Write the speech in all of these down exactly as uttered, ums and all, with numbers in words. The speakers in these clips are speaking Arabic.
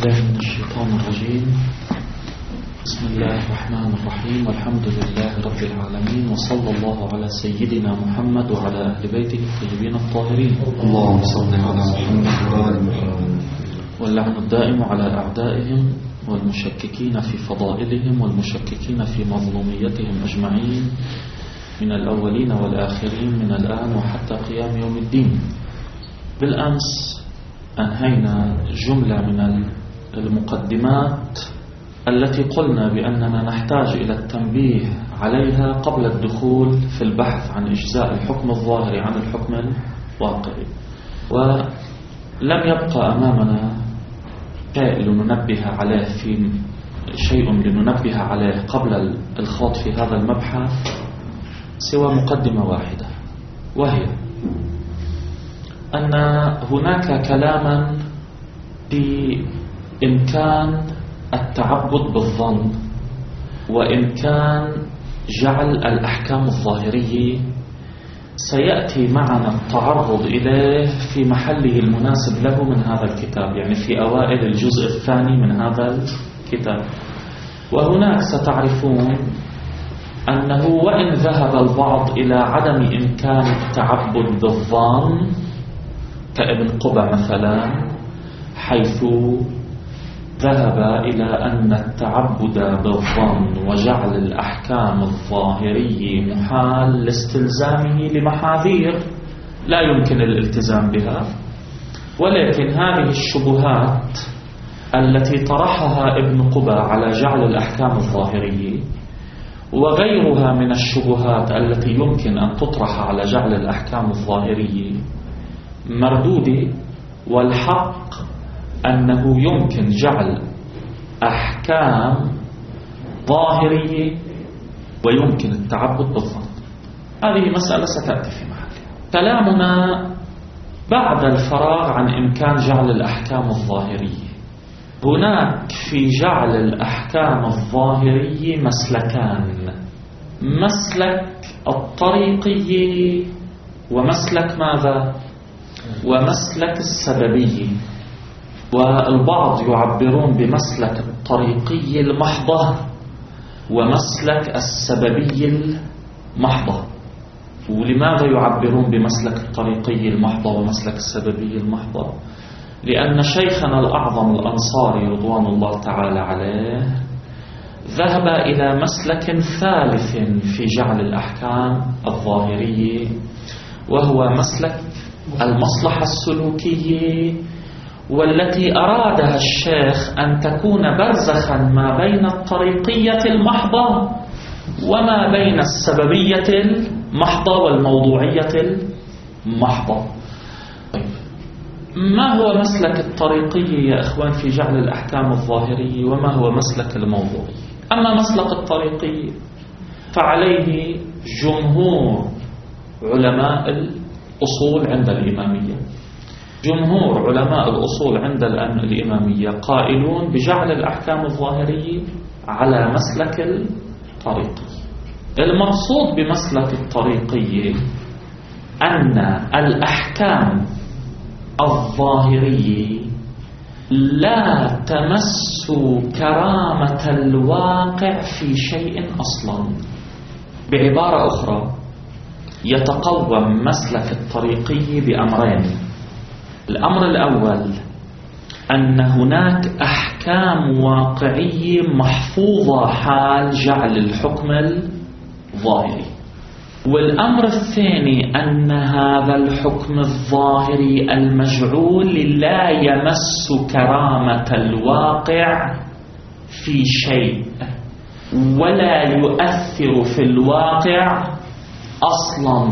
بالله من الشيطان الرجيم. بسم الله الرحمن الرحيم، والحمد لله رب العالمين، وصلى الله على سيدنا محمد وعلى أهل بيته الطيبين الطاهرين. اللهم صل على محمد وآل محمد. واللعن الدائم على أعدائهم والمشككين في فضائلهم والمشككين في مظلوميتهم أجمعين من الأولين والآخرين من الآن وحتى قيام يوم الدين. بالأمس أنهينا جملة من المقدمات التي قلنا بأننا نحتاج إلى التنبيه عليها قبل الدخول في البحث عن إجزاء الحكم الظاهري عن الحكم الواقعي، ولم يبقى أمامنا شيء لننبه عليه في شيء لننبه عليه قبل الخوض في هذا المبحث سوى مقدمة واحدة، وهي أن هناك كلاما في إمكان التعبد بالظن وإمكان جعل الأحكام الظاهرية سيأتي معنا التعرض إليه في محله المناسب له من هذا الكتاب، يعني في أوائل الجزء الثاني من هذا الكتاب. وهناك ستعرفون أنه وإن ذهب البعض إلى عدم إمكان التعبد بالظن كابن قبة مثلا، حيث ذهب إلى أن التعبد بالظن وجعل الأحكام الظاهرية محال لاستلزامه لمحاذير لا يمكن الالتزام بها. ولكن هذه الشبهات التي طرحها ابن قبة على جعل الأحكام الظاهرية وغيرها من الشبهات التي يمكن أن تطرح على جعل الأحكام الظاهرية مردودة، والحق أنه يمكن جعل أحكام ظاهرية ويمكن التعبد بالظن. هذه مسألة ستأتي في محلها. كلامنا بعد الفراغ عن إمكان جعل الأحكام الظاهرية، هناك في جعل الأحكام الظاهرية مسلكان: مسلك الطريقية ومسلك ماذا؟ ومسلك السببية. والبعض يعبرون بمسلك الطريقية المحضة ومسلك السببية المحضة. ولماذا يعبرون بمسلك الطريقية المحضة ومسلك السببية المحضة؟ لأن شيخنا الأعظم الأنصاري رضوان الله تعالى عليه ذهب إلى مسلك ثالث في جعل الأحكام الظاهرية، وهو مسلك المصلحة السلوكية، والتي أرادها الشيخ أن تكون برزخا ما بين الطريقية المحضة وما بين السببية المحضة والموضوعية المحضة. ما هو مسلك الطريقية يا إخوان في جعل الأحكام الظاهرية، وما هو مسلك الموضوعي؟ أما مسلك الطريقية فعليه جمهور علماء الأصول عند الإمامية. جمهور علماء الأصول عند الإمامية قائلون بجعل الأحكام الظاهرية على مسلك الطريقي. المقصود بمسلك الطريقية أن الأحكام الظاهرية لا تمس كرامة الواقع في شيء أصلا. بعبارة أخرى، يتقوم مسلك الطريقية بأمرين: الأمر الأول أن هناك أحكام واقعية محفوظة حال جعل الحكم الظاهري، والأمر الثاني أن هذا الحكم الظاهري المجعول لا يمس كرامة الواقع في شيء ولا يؤثر في الواقع أصلا،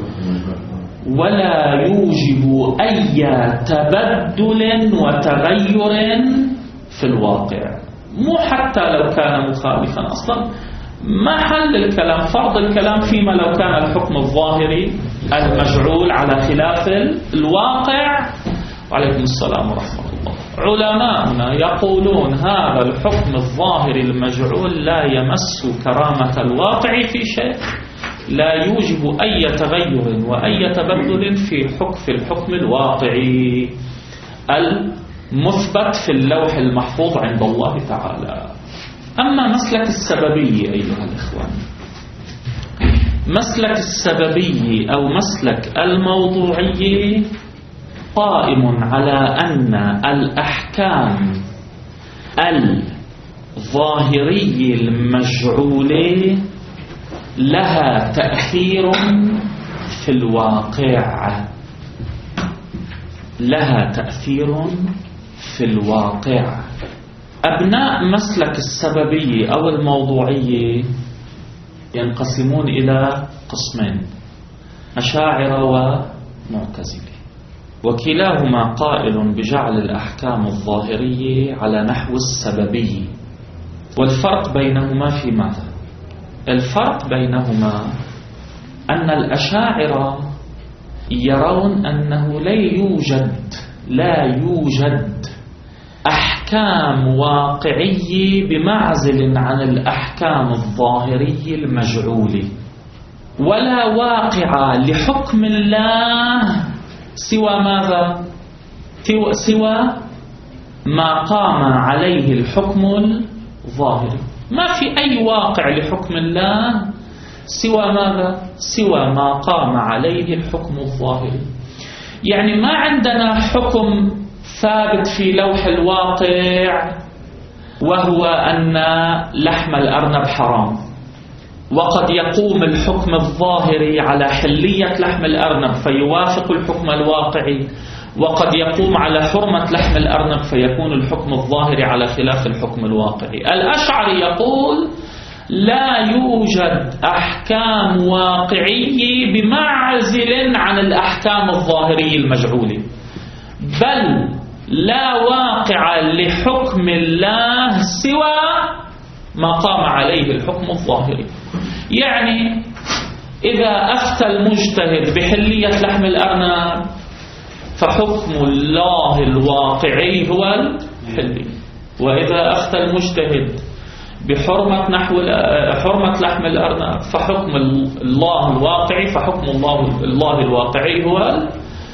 ولا يوجب أي تبدل وتغير في الواقع، مو حتى لو كان مخالفا أصلا. محل الكلام فرض الكلام فيما لو كان الحكم الظاهري المجعول على خلاف الواقع. وعليكم السلام ورحمة الله. علماءنا يقولون هذا الحكم الظاهري المجعول لا يمس كرامة الواقع في شيء، لا يوجب أي تغير وأي تبدل في حكم الحكم الواقعي مثبت في اللوح المحفوظ عند الله تعالى. أما مسلك السببية أيها الإخوان، مسلك السببية أو مسلك الموضوعية قائم على أن الأحكام الظاهرية المجعولة لها تأثير في الواقع، لها تأثير في الواقع. أبناء مسلك السببية أو الموضوعية ينقسمون إلى قسمين، أشاعرة ومعتزلة، وكلاهما قائل بجعل الأحكام الظاهرية على نحو السببية. والفرق بينهما في ماذا؟ الفرق بينهما أن الأشاعرة يرون أنه لا يوجد لا يوجد أحكام واقعية بمعزل عن الأحكام الظاهرية المجعولة، ولا واقع لحكم الله سوى ماذا؟ سوى ما قام عليه الحكم الظاهري. ما في أي واقع لحكم الله سوى ماذا؟ سوى ما قام عليه الحكم الظاهري. يعني ما عندنا حكم ثابت في لوح الواقع وهو أن لحم الأرنب حرام، وقد يقوم الحكم الظاهري على حلية لحم الأرنب فيوافق الحكم الواقعي، وقد يقوم على حرمة لحم الأرنب فيكون الحكم الظاهري على خلاف الحكم الواقعي. الأشعري يقول لا يوجد أحكام واقعية بمعزل عن الأحكام الظاهرية المجعولة، بل لا واقع لحكم الله سوى ما قام عليه الحكم الظاهري. يعني إذا أفتى المجتهد بحلية لحم الأرنب فحكم الله الواقعي هو الحلي، وإذا أفتى المجتهد بحرمة نحو حرمة لحم الأرنب فحكم الله الواقعي فحكم الله الله الواقعي هو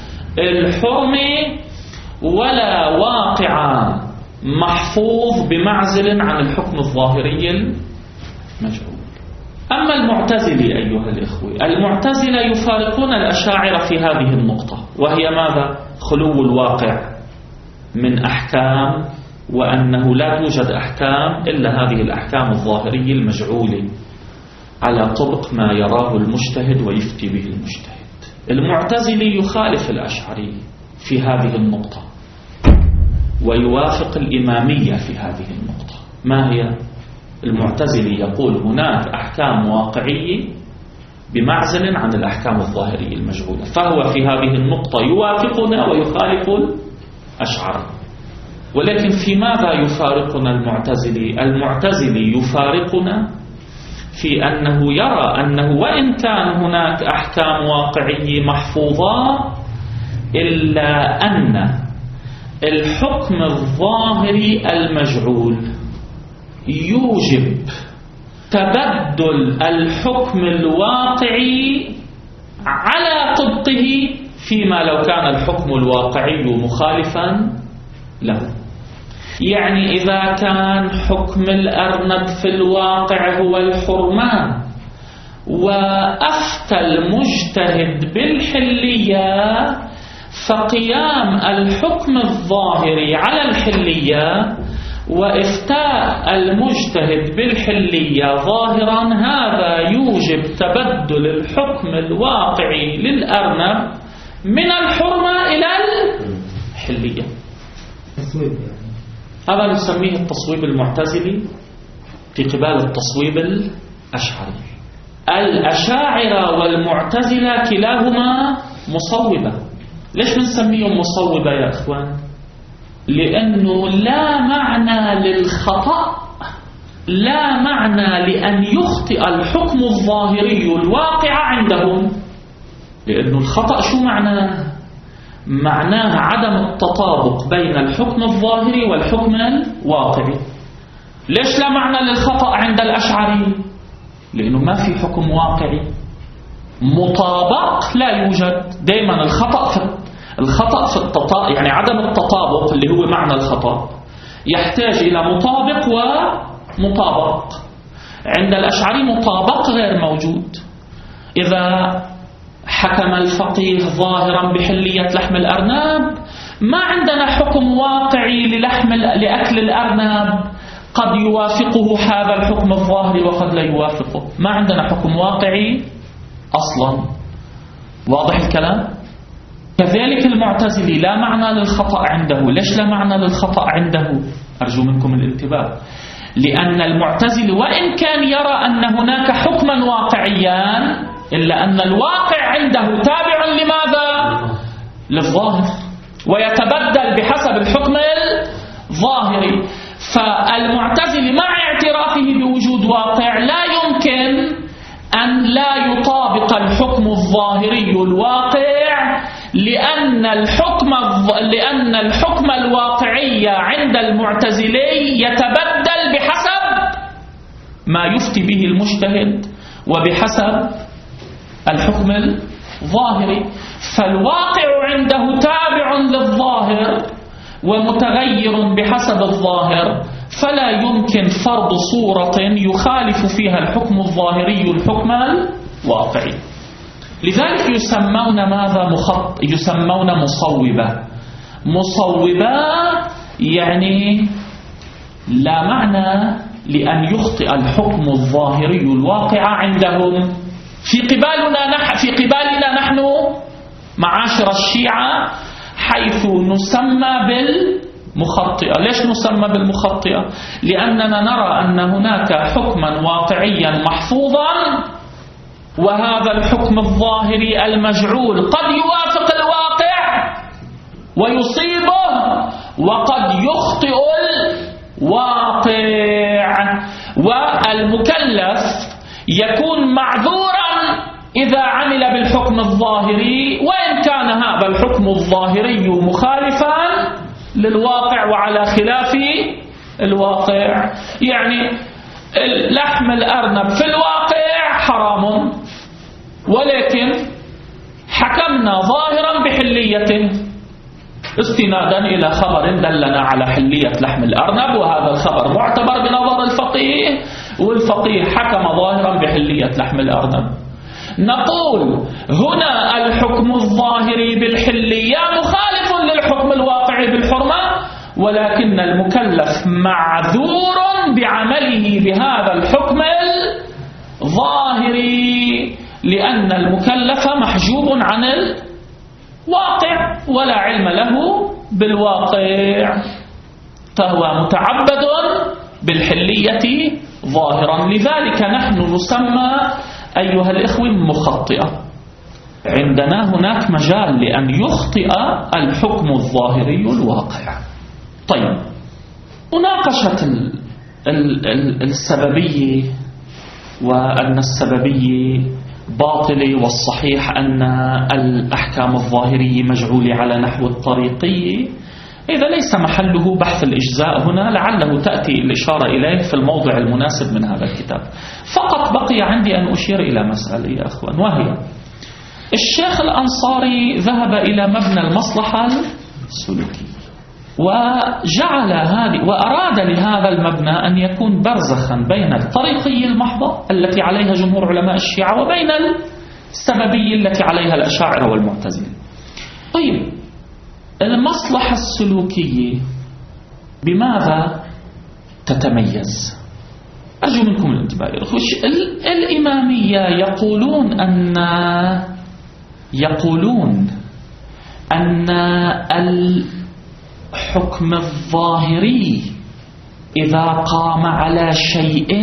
الحرمة، ولا واقع محفوظ بمعزل عن الحكم الظاهري المجعول. أما المعتزلة أيها الإخوة، المعتزلة يفارقون الأشاعرة في هذه النقطة، وهي ماذا؟ خلو الواقع من أحكام، وأنه لا توجد أحكام إلا هذه الأحكام الظاهرية المجعولة على طبق ما يراه المجتهد ويفتي به المجتهد. المعتزلي يخالف الأشعري في هذه النقطة ويوافق الإمامية في هذه النقطة. ما هي؟ المعتزلي يقول هناك أحكام واقعية بمعزل عن الأحكام الظاهرية المجعولة، فهو في هذه النقطة يوافقنا ويخالف الأشعري. ولكن في ماذا يفارقنا المعتزلي؟ المعتزلي يفارقنا في أنه يرى أنه وإن كان هناك أحكام واقعية محفوظة إلا أن الحكم الظاهري المجعول يوجب تبدل الحكم الواقعي على طبقه فيما لو كان الحكم الواقعي مخالفا له. يعني إذا كان حكم الأرنب في الواقع هو الحرمان وأفتى المجتهد بالحلية، فقيام الحكم الظاهري على الحلية وإفتاء المجتهد بالحلية ظاهرا هذا يوجب تبدل الحكم الواقعي للأرنب من الحرمة إلى الحلية. هذا نسميه التصويب المعتزلي في قبال التصويب الأشعري. الأشاعرة والمعتزلة كلاهما مصوبة. ليش بنسميهم مصوبة يا أخوان؟ لأنه لا معنى للخطأ، لا معنى لأن يخطئ الحكم الظاهري الواقع عندهم. لأنه الخطأ شو معناه؟ معناه عدم التطابق بين الحكم الظاهري والحكم الواقعي. ليش لا معنى للخطأ عند الأشعري؟ لأنه ما في حكم واقعي مطابق، لا يوجد. دائما الخطأ في الخطأ في التطابق، يعني عدم التطابق اللي هو معنى الخطأ، يحتاج إلى مطابق ومطابق. عند الأشعري مطابق غير موجود. إذا حكم الفقيه ظاهرا بحلية لحم الأرنب، ما عندنا حكم واقعي للحم لأكل الأرنب قد يوافقه هذا الحكم الظاهري وقد لا يوافقه. ما عندنا حكم واقعي أصلا. واضح الكلام؟ كذلك المعتزلي لا معنى للخطأ عنده. ليش لا معنى للخطأ عنده؟ أرجو منكم الانتباه. لأن المعتزلي وإن كان يرى أن هناك حكما واقعيا، إلا أن الواقع عنده تابع لماذا؟ للظاهر، ويتبدل بحسب الحكم الظاهري. فالمعتزلي مع اعترافه بوجود واقع لا يمكن أن لا يطابق الحكم الظاهري الواقع، لأن الحكم لأن الحكم الواقعي عند المعتزلي يتبدل بحسب ما يفتي به المجتهد وبحسب الحكم الظاهري. فالواقع عنده تابع للظاهر ومتغير بحسب الظاهر، فلا يمكن فرض صورة يخالف فيها الحكم الظاهري الحكم الواقعي. لذلك يسمون ماذا؟ مخط يسمون مصوبة. مصوبة يعني لا معنى لأن يخطئ الحكم الظاهري الواقع عندهم. في قبالنا نحن في قبالنا نحن معاشر الشيعة حيث نسمى بالمخطئة. ليش نسمى بالمخطئة؟ لأننا نرى أن هناك حكما واقعيا محفوظا، وهذا الحكم الظاهري المجعول قد يوافق الواقع ويصيبه، وقد يخطئ الواقع. والمكلف يكون معذورا إذا عمل بالحكم الظاهري، وإن كان هذا الحكم الظاهري مخالفا للواقع وعلى خلاف الواقع. يعني لحم الأرنب في الواقع حرام، ولكن حكمنا ظاهرا بحليته استنادا إلى خبر دلنا على حلية لحم الأرنب، وهذا الخبر معتبر بنظر الفقيه، والفقيه حكم ظاهرا بحلية لحم الأرنب. نقول هنا الحكم الظاهري بالحلية مخالف للحكم الواقعي بالحرمة، ولكن المكلف معذور بعمله بهذا الحكم الظاهري، لأن المكلف محجوب عن الواقع ولا علم له بالواقع، فهو متعبد بالحلية ظاهرا. لذلك نحن نسمى أيها الإخوة مخطئة. عندنا هناك مجال لأن يخطئ الحكم الظاهري الواقع. طيب، مناقشة السببية وأن السببية باطلة والصحيح أن الأحكام الظاهرية مجعولة على نحو الطريقية، إذا ليس محله بحث الإجزاء هنا، لعله تأتي الإشارة إليه في الموضع المناسب من هذا الكتاب. فقط بقي عندي أن أشير إلى مسألة يا أخوان، وهي الشيخ الأنصاري ذهب إلى مبنى المصلحة السلوكية، وجعل هذه وأراد لهذا المبنى أن يكون برزخا بين الطريقية المحضة التي عليها جمهور علماء الشيعة وبين السببية التي عليها الأشاعرة والمعتزلة. طيب، المصلحة السلوكية بماذا تتميز؟ أرجو منكم الانتباه. الإمامية يقولون أن يقولون أن الحكم الظاهري إذا قام على شيء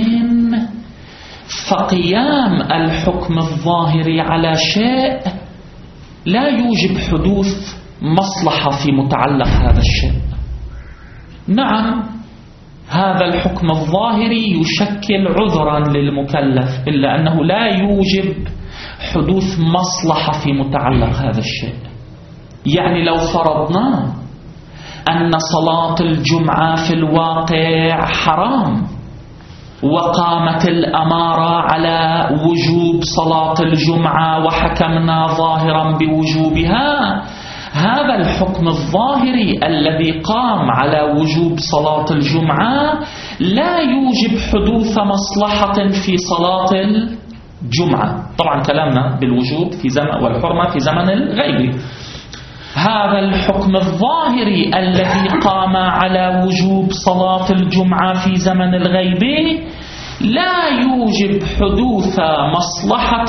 فقيام الحكم الظاهري على شيء لا يوجب حدوث مصلحة في متعلق هذا الشيء. نعم، هذا الحكم الظاهري يشكل عذرا للمكلف، إلا أنه لا يوجب حدوث مصلحة في متعلق هذا الشيء. يعني لو فرضنا أن صلاة الجمعة في الواقع حرام، وقامت الأمارة على وجوب صلاة الجمعة وحكمنا ظاهرا بوجوبها، هذا الحكم الظاهري الذي قام على وجوب صلاة الجمعة لا يوجب حدوث مصلحة في صلاة الجمعة. طبعا كلامنا بالوجوب في زمن والحرمة في زمن الغيب. هذا الحكم الظاهري الذي قام على وجوب صلاة الجمعة في زمن الغيب لا يوجب حدوث مصلحة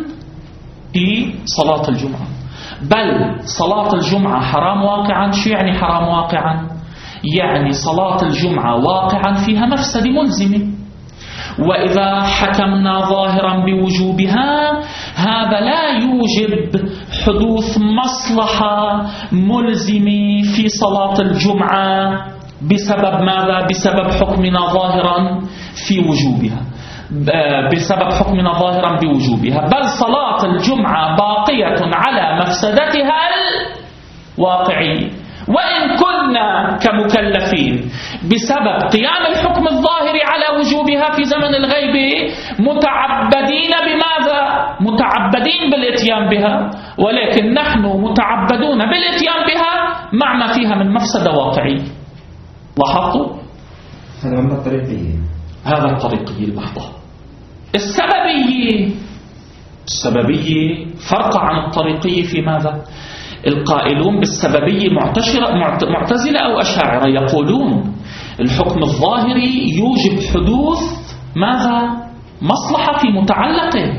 في صلاة الجمعة، بل صلاة الجمعة حرام واقعا. شو يعني حرام واقعا؟ يعني صلاة الجمعة واقعا فيها مفسد ملزمة، وإذا حكمنا ظاهرا بوجوبها هذا لا يوجب حدوث مصلحة ملزمة في صلاة الجمعة بسبب ماذا؟ بسبب حكمنا ظاهرا في وجوبها، بسبب حكمنا ظاهرا بوجوبها، بل صلاة الجمعة باقية على مفسدتها الواقعية، وإن كنا كمكلفين بسبب قيام الحكم الظاهري على وجوبها في زمن الغيب متعبدين بماذا؟ متعبدين بالاتيان بها، ولكن نحن متعبدون بالاتيان بها مع ما فيها من مفسدة واقعية. لاحظتوا؟ هذا من الطريقية، هذا الطريقية المحضة. السببية السببية فرق عن الطريقية في ماذا؟ القائلون بالسببية معتشرة معتزلة أو أشاعرة يقولون الحكم الظاهري يوجب حدوث ماذا؟ مصلحة في متعلقه.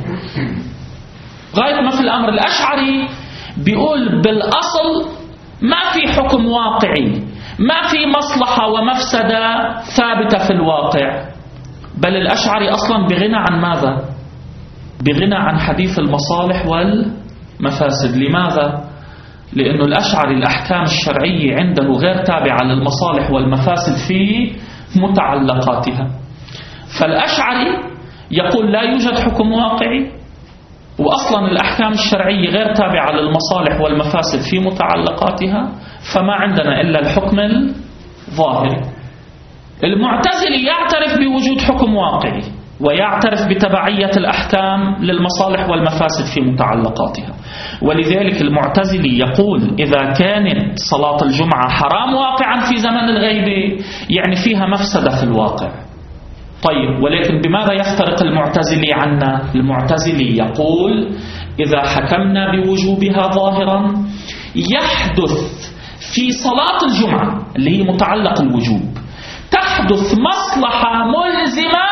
غاية ما في الأمر الأشعري بيقول بالأصل ما في حكم واقعي، ما في مصلحة ومفسدة ثابتة في الواقع، بل الأشعري أصلا بغنى عن ماذا؟ بغنى عن حديث المصالح والمفاسد. لماذا؟ لأنه الأشعري الأحكام الشرعية عنده غير تابعة للمصالح والمفاسد في متعلقاتها. فالأشعري يقول لا يوجد حكم واقعي، وأصلا الأحكام الشرعية غير تابعة للمصالح والمفاسد في متعلقاتها، فما عندنا إلا الحكم الظاهري. المعتزلي يعترف بوجود حكم واقعي ويعترف بتبعية الأحكام للمصالح والمفاسد في متعلقاتها، ولذلك المعتزلي يقول إذا كانت صلاة الجمعة حرام واقعا في زمن الغيب يعني فيها مفسدة في الواقع. طيب، ولكن بماذا يفترق المعتزلي عنا؟ المعتزلي يقول إذا حكمنا بوجوبها ظاهرا يحدث في صلاة الجمعة اللي هي متعلق الوجوب تحدث مصلحة ملزمة،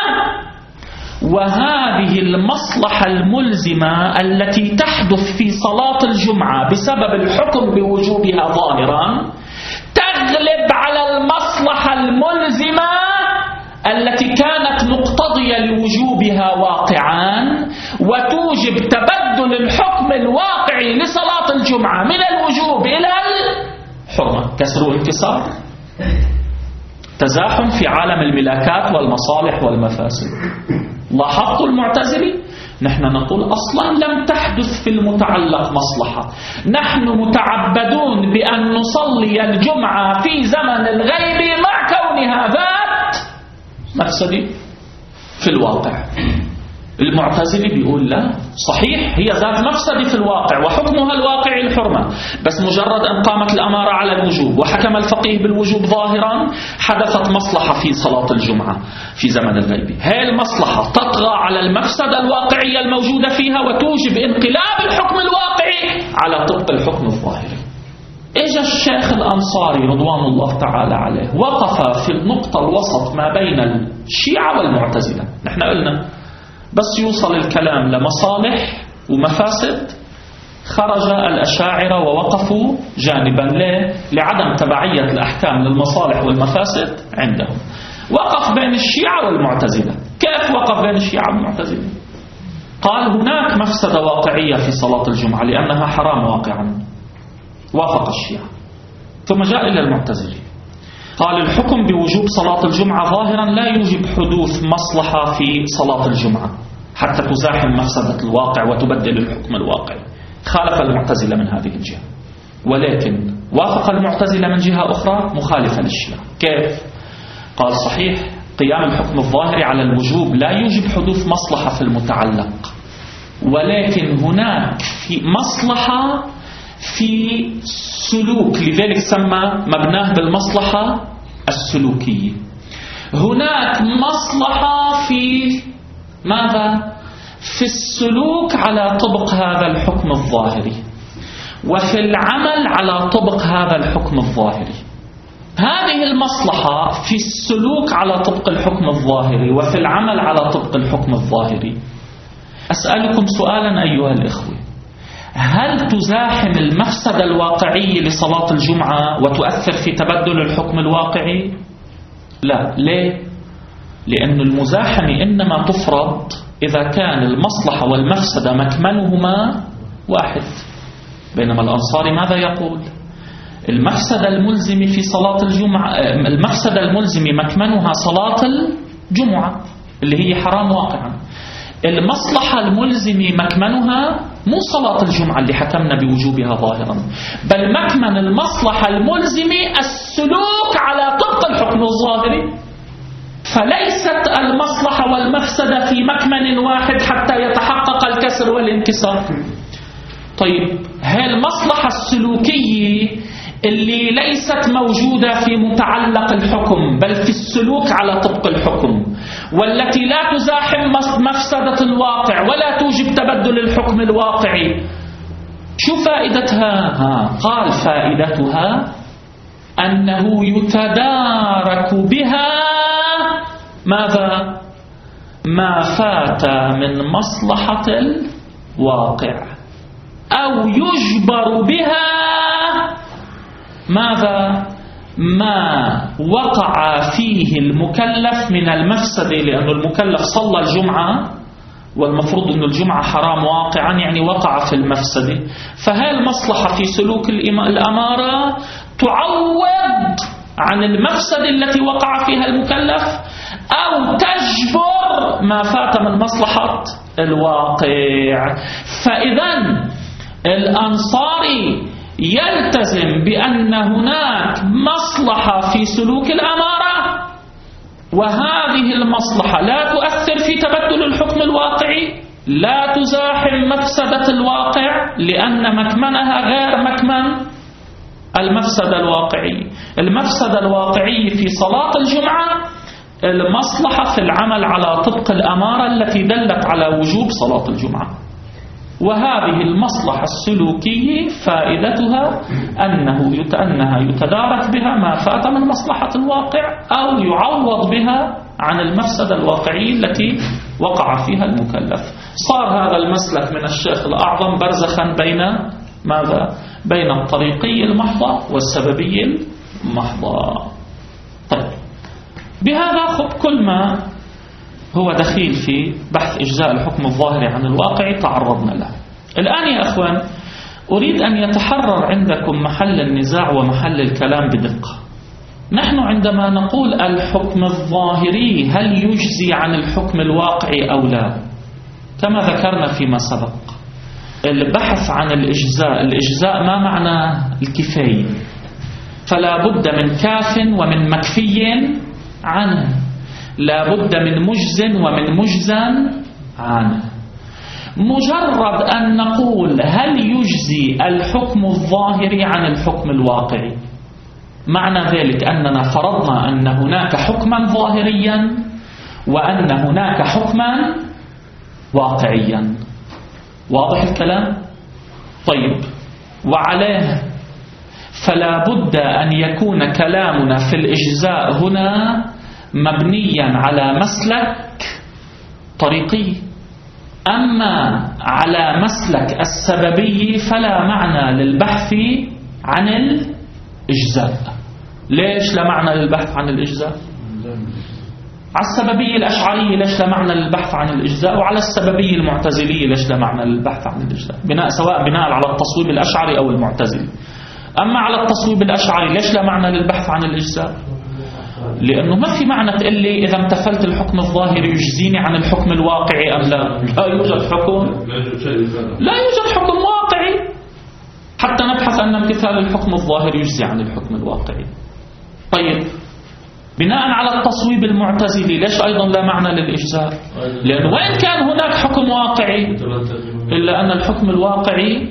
وهذه المصلحة الملزمة التي تحدث في صلاة الجمعة بسبب الحكم بوجوبها ظاهرا تغلب على المصلحة الملزمة التي كانت مقتضية لوجوبها واقعا، وتوجب تبدل الحكم الواقعي لصلاة الجمعة من الوجوب إلى الحرمة. كسر وانكسار، تزاحم في عالم الملاكات والمصالح والمفاسد. لاحظتوا المعتزلي؟ نحن نقول أصلا لم تحدث في المتعلق مصلحة، نحن متعبدون بأن نصلي الجمعة في زمن الغيب مع كونها ذات مفسدة في الواقع. المعتزلي بيقول لا، صحيح هي ذات مفسدة في الواقع وحكمها الواقعي الحرمة، بس مجرد أن قامت الأمارة على الوجوب وحكم الفقيه بالوجوب ظاهرا حدثت مصلحة في صلاة الجمعة في زمن الغيب. هذه المصلحة تطغى على المفسدة الواقعية الموجودة فيها وتوجب انقلاب الحكم الواقعي على طبق الحكم الظاهري. إجا الشيخ الأنصاري رضوان الله تعالى عليه وقف في النقطة الوسط ما بين الشيعة والمعتزلة. نحن قلنا بس يوصل الكلام لمصالح ومفاسد خرج الأشاعرة ووقفوا جانبا. ليه؟ لعدم تبعية الأحكام للمصالح والمفاسد عندهم. وقف بين الشيعة والمعتزلة. كيف وقف بين الشيعة والمعتزلة؟ قال هناك مفسدة واقعية في صلاة الجمعة لأنها حرام واقعا، وافق الشيعة. ثم جاء إلى المعتزلة قال الحكم بوجوب صلاة الجمعة ظاهرا لا يوجب حدوث مصلحة في صلاة الجمعة حتى تزاحم مفسدة الواقع وتبدل الحكم الواقعي. خالف المعتزلة من هذه الجهة، ولكن وافق المعتزلة من جهة أخرى مخالفة للشيعة. كيف؟ قال صحيح قيام الحكم الظاهري على الوجوب لا يوجب حدوث مصلحة في المتعلق، ولكن هناك في مصلحة في سلوك، لذلك سمى مبناه بالمصلحة السلوكية. هناك مصلحة في ماذا؟ في السلوك على طبق هذا الحكم الظاهري، وفي العمل على طبق هذا الحكم الظاهري. هذه المصلحة في السلوك على طبق الحكم الظاهري وفي العمل على طبق الحكم الظاهري. أسألكم سؤالا أيها الإخوة، هل تزاحم المفسدة الواقعية لصلاة الجمعة وتؤثر في تبدل الحكم الواقعي؟ لا. ليه؟ لأن المزاحمة إنما تفرض إذا كان المصلحة والمفسدة مكمنهما واحد. بينما الأنصاري ماذا يقول؟ المفسدة الملزمة في صلاة الجمعة، المفسدة الملزمة مكمنها صلاة الجمعة اللي هي حرام واقعا. المصلحة الملزمة مكمنها مو صلاة الجمعة اللي حكمنا بوجوبها ظاهرا، بل مكمن المصلحة الملزمة السلوك على طبق الحكم الظاهري. فليست المصلحة والمفسدة في مكمن واحد حتى يتحقق الكسر والانكسار. طيب، هي المصلحة السلوكية اللي ليست موجودة في متعلق الحكم بل في السلوك على طبق الحكم، والتي لا تزاحم مفسدة الواقع ولا توجب تبدل الحكم الواقعي، شو فائدتها؟ ها قال فائدتها أنه يتدارك بها ماذا؟ ما فات من مصلحة الواقع، أو يجبر بها ماذا؟ ما وقع فيه المكلف من المفسدة، لأن المكلف صلى الجمعة والمفروض أن الجمعة حرام واقعا، يعني وقع في المفسدة. فهي المصلحة في سلوك الأمارة تعوض عن المفسدة التي وقع فيها المكلف، أو تجبر ما فات من مصلحة الواقع. فإذا الأنصاري يلتزم بأن هناك مصلحة في سلوك الأمارة، وهذه المصلحة لا تؤثر في تبدل الحكم الواقعي، لا تزاحم مفسدة الواقع، لأن مكمنها غير مكمن المفسدة الواقعية. المفسدة الواقعية في صلاة الجمعة المصلحة في العمل على طبق الأمارة التي دلت على وجوب صلاة الجمعة. وهذه المصلحة السلوكية فائدتها أنه أنها يتدارك بها ما فات من مصلحة الواقع، أو يعوض بها عن المفسدة الواقعية التي وقع فيها المكلف. صار هذا المسلك من الشيخ الأعظم برزخا بين ماذا؟ بين الطريقية المحضة والسببية المحضة. طيب، بهذا خب كل ما هو دخيل في بحث إجزاء الحكم الظاهري عن الواقع تعرضنا له. الآن يا أخوان، أريد أن يتحرر عندكم محل النزاع ومحل الكلام بدقة. نحن عندما نقول الحكم الظاهري هل يجزي عن الحكم الواقعي أو لا، كما ذكرنا فيما سبق، البحث عن الإجزاء الإجزاء ما معنى الكفاية، فلا بد من كاف ومن مكفي عنه، لا بد من مجز ومن مجزا عنه. مجرد أن نقول هل يجزي الحكم الظاهري عن الحكم الواقعي، معنى ذلك أننا فرضنا أن هناك حكما ظاهريا وأن هناك حكما واقعيا. واضح الكلام؟ طيب، وعليه فلا بد أن يكون كلامنا في الإجزاء هنا مبنيا على مسلك طريقي. أما على مسلك السببي فلا معنى للبحث عن الإجزاء. ليش لا معنى للبحث عن الإجزاء؟ على السببية الأشعرية ليش لا معنى للبحث عن الإجزاء، وعلى السببية المعتزلية ليش لا معنى للبحث عن الإجزاء، بناء سواء بناء على التصويب الأشعري أو المعتزلي. أما على التصويب الأشعري ليش لا معنى للبحث عن الإجزاء؟ لأنه ما في معنى تقول لي إذا امتثلت الحكم الظاهري يجزيني عن الحكم الواقعي أم لا. لا يوجد حكم، لا يوجد حكم واقعي حتى نبحث أن امتثال الحكم الظاهري يجزي عن الحكم الواقعي. طيب، بناء على التصويب المعتزلي ليش أيضا لا معنى للإجزاء؟ لأنه وإن كان هناك حكم واقعي إلا أن الحكم الواقعي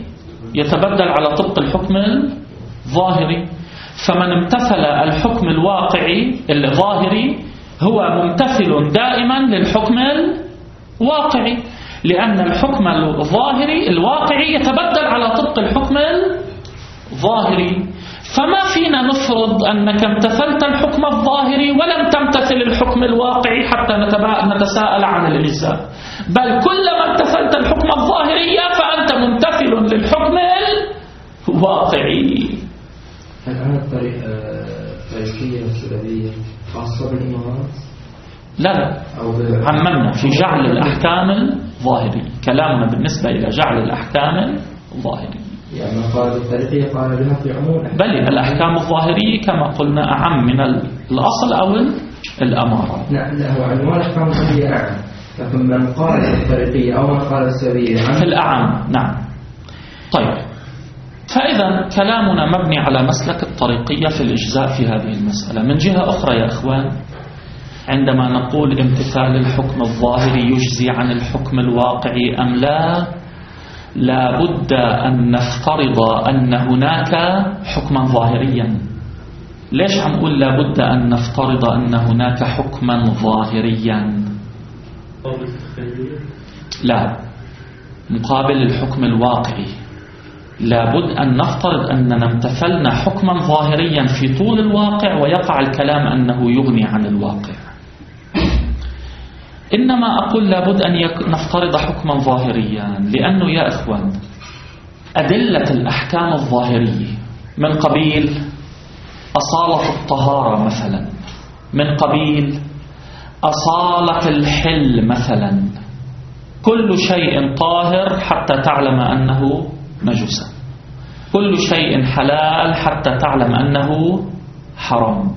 يتبدل على طبق الحكم الظاهري. فمن امتثل الحكم الواقعي الظاهري هو ممتثل دائما للحكم الواقعي، لأن الحكم الظاهري الواقعي يتبدل على طبق الحكم الظاهري. فما فينا نفرض أنك امتثلت الحكم الظاهري ولم تمتثل الحكم الواقعي حتى نتساءل عن الإجزاء، بل كلما امتثلت الحكم الظاهري فأنت ممتثل للحكم الواقعي. الآن الطريقة الطريقية والسلبية خاصة بالإمارات؟ لا لا، عممنا في جعل الأحكام الظاهري، كلامنا بالنسبة إلى جعل الأحكام الظاهري. يعني قال الطريقية قال بها في عموم بل الأحكام الظاهرية كما قلنا أعم من الأصل أو الأمارة. لا لا، هو عنوان الأحكام الظاهرية أعم، لكن من قال الطريقية أو من قال السلبية في الأعم. نعم. طيب، فإذا كلامنا مبني على مسلك الطريقية في الإجزاء في هذه المسألة. من جهة أخرى يا إخوان، عندما نقول امتثال الحكم الظاهري يجزي عن الحكم الواقعي أم لا، لا بد أن نفترض أن هناك حكما ظاهريا. ليش عم نقول لا بد أن نفترض أن هناك حكما ظاهريا؟ لا، مقابل الحكم الواقعي لابد أن نفترض أننا امتثلنا حكما ظاهريا في طول الواقع ويقع الكلام أنه يغني عن الواقع. إنما أقول لابد أن نفترض حكما ظاهريا، لأنه يا إخوان أدلة الأحكام الظاهرية من قبيل أصالة الطهارة مثلا، من قبيل أصالة الحل مثلا، كل شيء طاهر حتى تعلم أنه نجسا، كل شيء حلال حتى تعلم أنه حرام.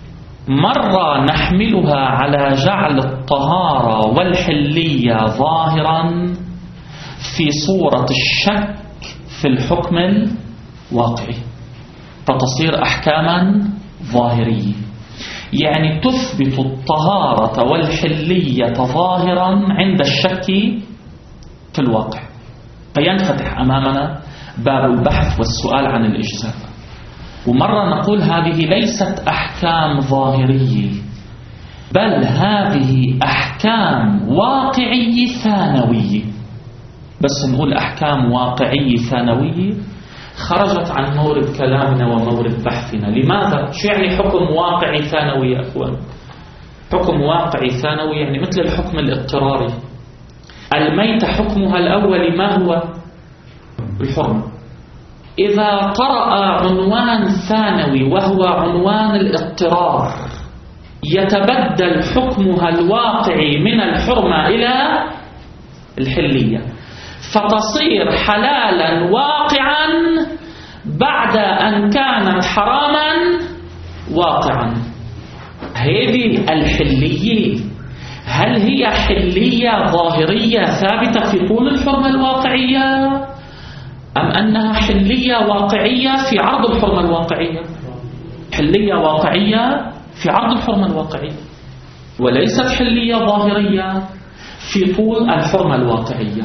مرة نحملها على جعل الطهارة والحلية ظاهرا في صورة الشك في الحكم الواقعي، فتصير أحكاما ظاهرية، يعني تثبت الطهارة والحلية ظاهرا عند الشك في الواقع، فينفتح أمامنا باب البحث والسؤال عن الإجزاء. ومرة نقول هذه ليست أحكام ظاهرية، بل هذه أحكام واقعية ثانوية. بس نقول أحكام واقعية ثانوية خرجت عن مورد كلامنا ومورد بحثنا. لماذا؟ شو يعني حكم واقعي ثانوي يا أخوان؟ حكم واقعي ثانوي يعني مثل الحكم الاضطراري. الميتة حكمها الأول ما هو؟ الحرمة. إذا طرأ عنوان ثانوي وهو عنوان الاضطرار يتبدل حكمها الواقعي من الحرمة إلى الحلية، فتصير حلالا واقعا بعد أن كانت حراما واقعا. هذه الحلية هل هي حلية ظاهرية ثابتة في طول الحرمة الواقعية، أم أنها حلية واقعية في عرض الحرمة الواقعية؟ حلية واقعية في عرض الحرمة الواقعية، وليست حلية ظاهرية في طول الحرمة الواقعية.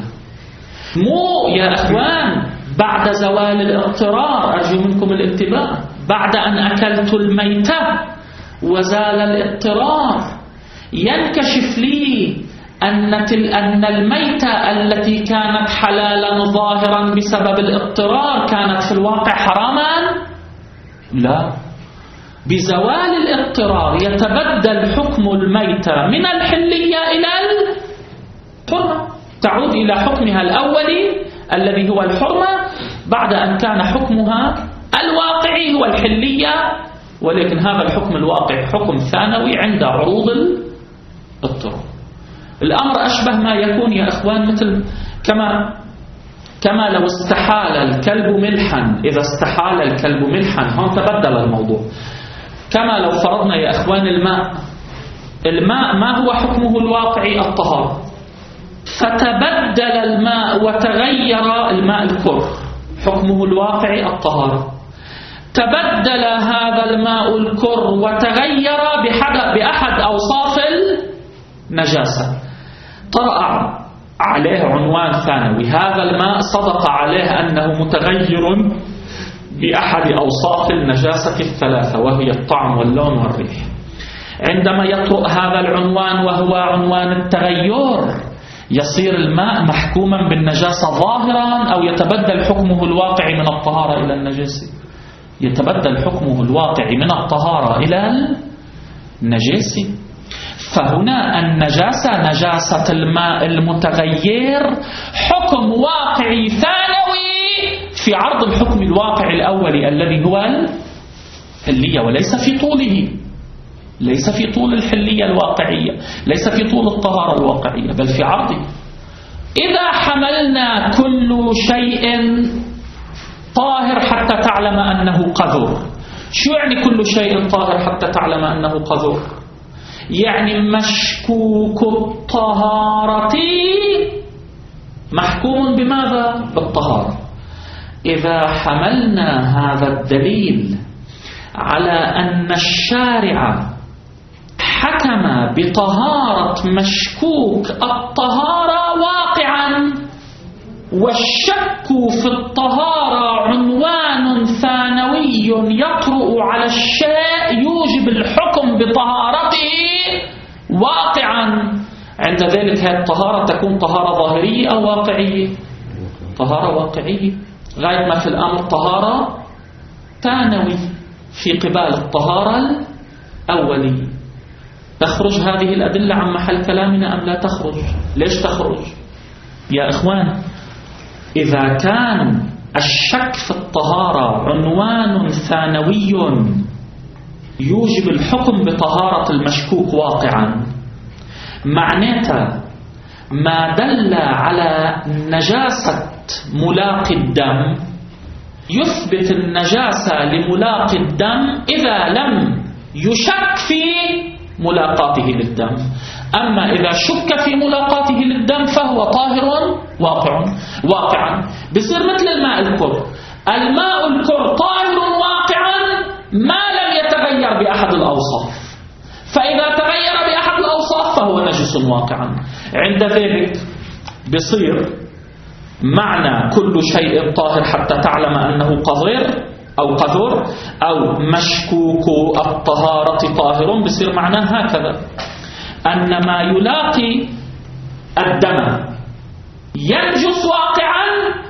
مو يا أخوان بعد زوال الاضطرار، أرجو منكم الانتباه، بعد أن أكلت الميتة وزال الاضطرار ينكشف لي أن أن الميتة التي كانت حلالا ظاهرا بسبب الاضطرار كانت في الواقع حراما؟ لا، بزوال الاضطرار يتبدل حكم الميتة من الحلية إلى الحرمة، تعود إلى حكمها الأولي الذي هو الحرمة بعد أن كان حكمها الواقعي هو الحلية. ولكن هذا الحكم الواقعي حكم ثانوي عند عروض الاضطرار. الأمر أشبه ما يكون يا أخوان مثل كما كما لو استحال الكلب ملحا. إذا استحال الكلب ملحا هون تبدل الموضوع. كما لو فرضنا يا أخوان الماء الماء ما هو حكمه الواقعي؟ الطهارة. فتبدل الماء وتغير الماء الكر، حكمه الواقعي الطهارة. تبدل هذا الماء الكر وتغير بأحد أوصاف النجاسة. طرأ عليه عنوان ثانوي، هذا الماء صدق عليه أنه متغير بأحد أوصاف النجاسة الثلاثة وهي الطعم واللون والريح. عندما يطرق هذا العنوان وهو عنوان التغير يصير الماء محكوما بالنجاسة ظاهرا أو يتبدل حكمه الواقعي من الطهارة إلى النجاسة؟ يتبدل حكمه الواقعي من الطهارة إلى النجاسة. فهنا النجاسة نجاسة الماء المتغير حكم واقعي ثانوي في عرض الحكم الواقعي الأولي الذي هو الحلية، وليس في طوله، ليس في طول الحلية الواقعية، ليس في طول الطهارة الواقعية، بل في عرضه. إذا حملنا كل شيء طاهر حتى تعلم أنه قذر، شو يعني كل شيء طاهر حتى تعلم أنه قذر؟ يعني مشكوك الطهارة محكوم بماذا؟ بالطهارة. إذا حملنا هذا الدليل على أن الشارع حكم بطهارة مشكوك الطهارة واقعا، والشك في الطهارة عنوان ثانوي يطرأ على الشيء يوجب الحكم بطهارته واقعا، عند ذلك هذه الطهارة تكون طهارة ظاهرية أو واقعية؟ طهارة واقعية، غاية ما في الأمر طهارة ثانوي في قبال الطهارة الأولية. تخرج هذه الأدلة عن محل كلامنا أم لا تخرج؟ ليش تخرج؟ يا إخوان، إذا كان الشك في الطهارة عنوان ثانوي يوجب الحكم بطهارة المشكوك واقعا، معناته ما دل على نجاسة ملاقي الدم يثبت النجاسة لملاقي الدم إذا لم يشك في ملاقاته للدم. أما إذا شك في ملاقاته للدم فهو طاهر واقع واقعا. بصير مثل الماء الكر، الماء الكر طاهر واقعا ما لم يتغير بأحد الأوصاف، فإذا تغير بأحد الأوصاف فهو نجس واقعا. عند ذلك بصير معنى كل شيء طاهر حتى تعلم أنه قذر أو قذر أو مشكوك الطهارة طاهر، بصير معناه هكذا أن ما يلاقي الدم ينجس واقعا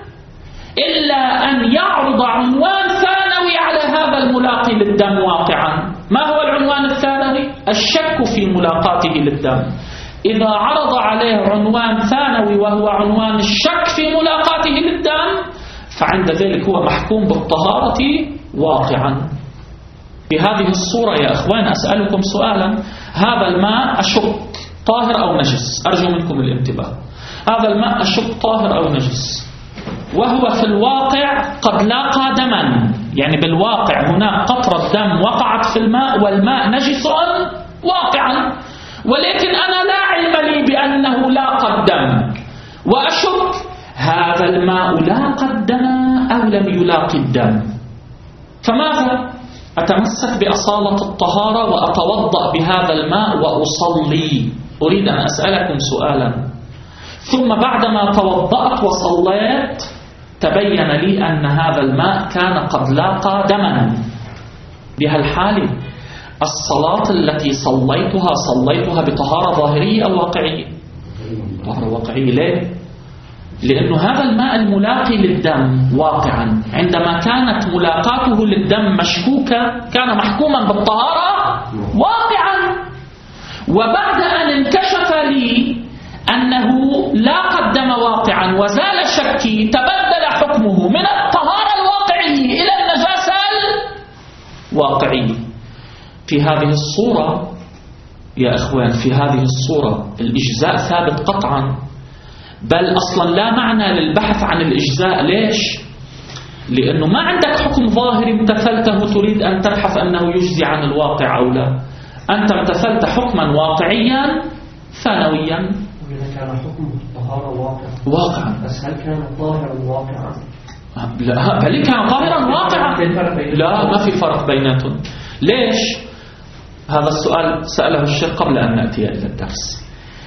إلا أن يعرض عنوان ثانوي على هذا الملاقي للدم واقعا. ما هو العنوان الثانوي؟ الشك في ملاقاته للدم. إذا عرض عليه عنوان ثانوي وهو عنوان الشك في ملاقاته للدم فعند ذلك هو محكوم بالطهارة واقعا. بهذه الصورة يا أخوان أسألكم سؤالا، هذا الماء أشك طاهر أو نجس؟ أرجو منكم الانتباه. هذا الماء أشك طاهر أو نجس، وهو في الواقع قد لاقى دما، يعني بالواقع هناك قطرة دم وقعت في الماء والماء نجس واقعا، ولكن أنا لا علم لي بأنه لاقى الدم، وأشك هذا الماء لاقى الدم أو لم يلاقي الدم. فماذا؟ أتمسك بأصالة الطهارة وأتوضأ بهذا الماء وأصلي. أريد أن أسألكم سؤالا، ثم بعدما توضأت وصليت تبين لي أن هذا الماء كان قد لاقى دما، بهالحالة الصلاة التي صليتها صليتها بطهارة ظاهرية أو واقعية؟ طهارة واقعية. ليه؟ لأنه هذا الماء الملاقي للدم واقعا عندما كانت ملاقاته للدم مشكوكة كان محكوما بالطهارة واقعا، وبعد أن انكشف لي أنه لاقى الدم واقعا وزال شكي تبدل حكمه من الطهارة الواقعية إلى النجاسة الواقعية. في هذه الصورة يا أخوان، في هذه الصورة الإجزاء ثابت قطعا، بل أصلا لا معنى للبحث عن الإجزاء. ليش؟ لأنه ما عندك حكم ظاهري امتثلته تريد أن تبحث أنه يجزي عن الواقع أو لا، أنت امتثلت حكما واقعيا ثانويا. وإذا كان حكم الطهارة واقع واقعا، بس هل كان طاهرا واقعا؟ لا، بل كان طاهرا واقعا. لا، ما في فرق بيناتهم. ليش؟ هذا السؤال سأله الشيخ قبل أن نأتي إلى الدرس.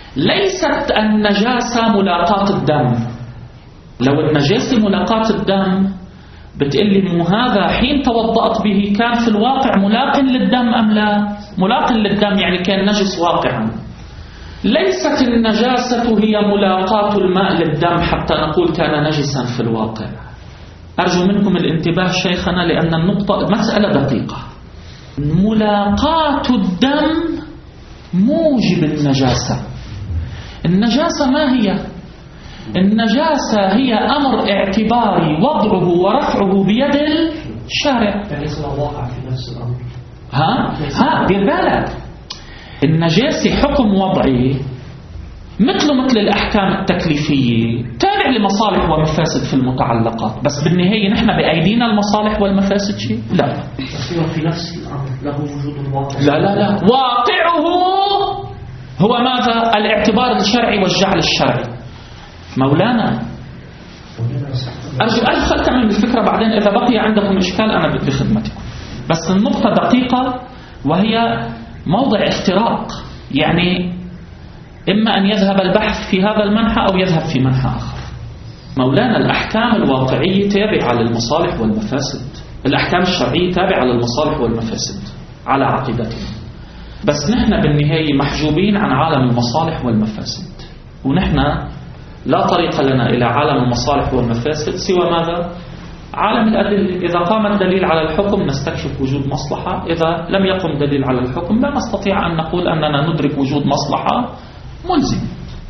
ليست النجاسة ملاقاة الدم. لو النجاسة ملاقاة الدم بتقلي مو هذا حين توضأت به كان في الواقع ملاق للدم أم لا؟ ملاق للدم يعني كان نجس واقعا. ليست النجاسة هي ملاقاة الماء للدم حتى نقول كان نجسا في الواقع. أرجو منكم الانتباه شيخنا لأن النقطة مسألة دقيقة. ملاقاة الدم موجب النجاسة. النجاسة ما هي؟ النجاسة هي أمر اعتباري وضعه ورفعه بيد الشارع. ليس له واقع في نفس الأمر. ها ها دير بالك، النجاسة حكم وضعي مثل مثل الأحكام التكليفية تابع لمصالح ومفاسد في المتعلقات، بس بالنهاية نحن بأيدينا المصالح والمفاسد شيء؟ لا. تصير في نفس الأمر له وجود واقع. لا لا لا، واقعه هو ماذا؟ الاعتبار الشرعي والجعل الشرعي. مولانا أرجو أدخل تعمل الفكرة بعدين إذا بقي عندكم إشكال أنا بدي خدمتكم. بس النقطة دقيقة وهي موضع افتراق، يعني إما أن يذهب البحث في هذا المنحى أو يذهب في منحى آخر. مولانا الأحكام الواقعية تابعة للمصالح والمفاسد، الأحكام الشرعية تابعة للمصالح والمفاسد على عقيدتنا، بس نحن بالنهاية محجوبين عن عالم المصالح والمفاسد، ونحن لا طريق لنا إلى عالم المصالح والمفاسد سوى ماذا؟ عالم الأدلة. إذا قام الدليل على الحكم نستكشف وجود مصلحة، إذا لم يقم دليل على الحكم لا نستطيع أن نقول أننا ندرك وجود مصلحة ملزم.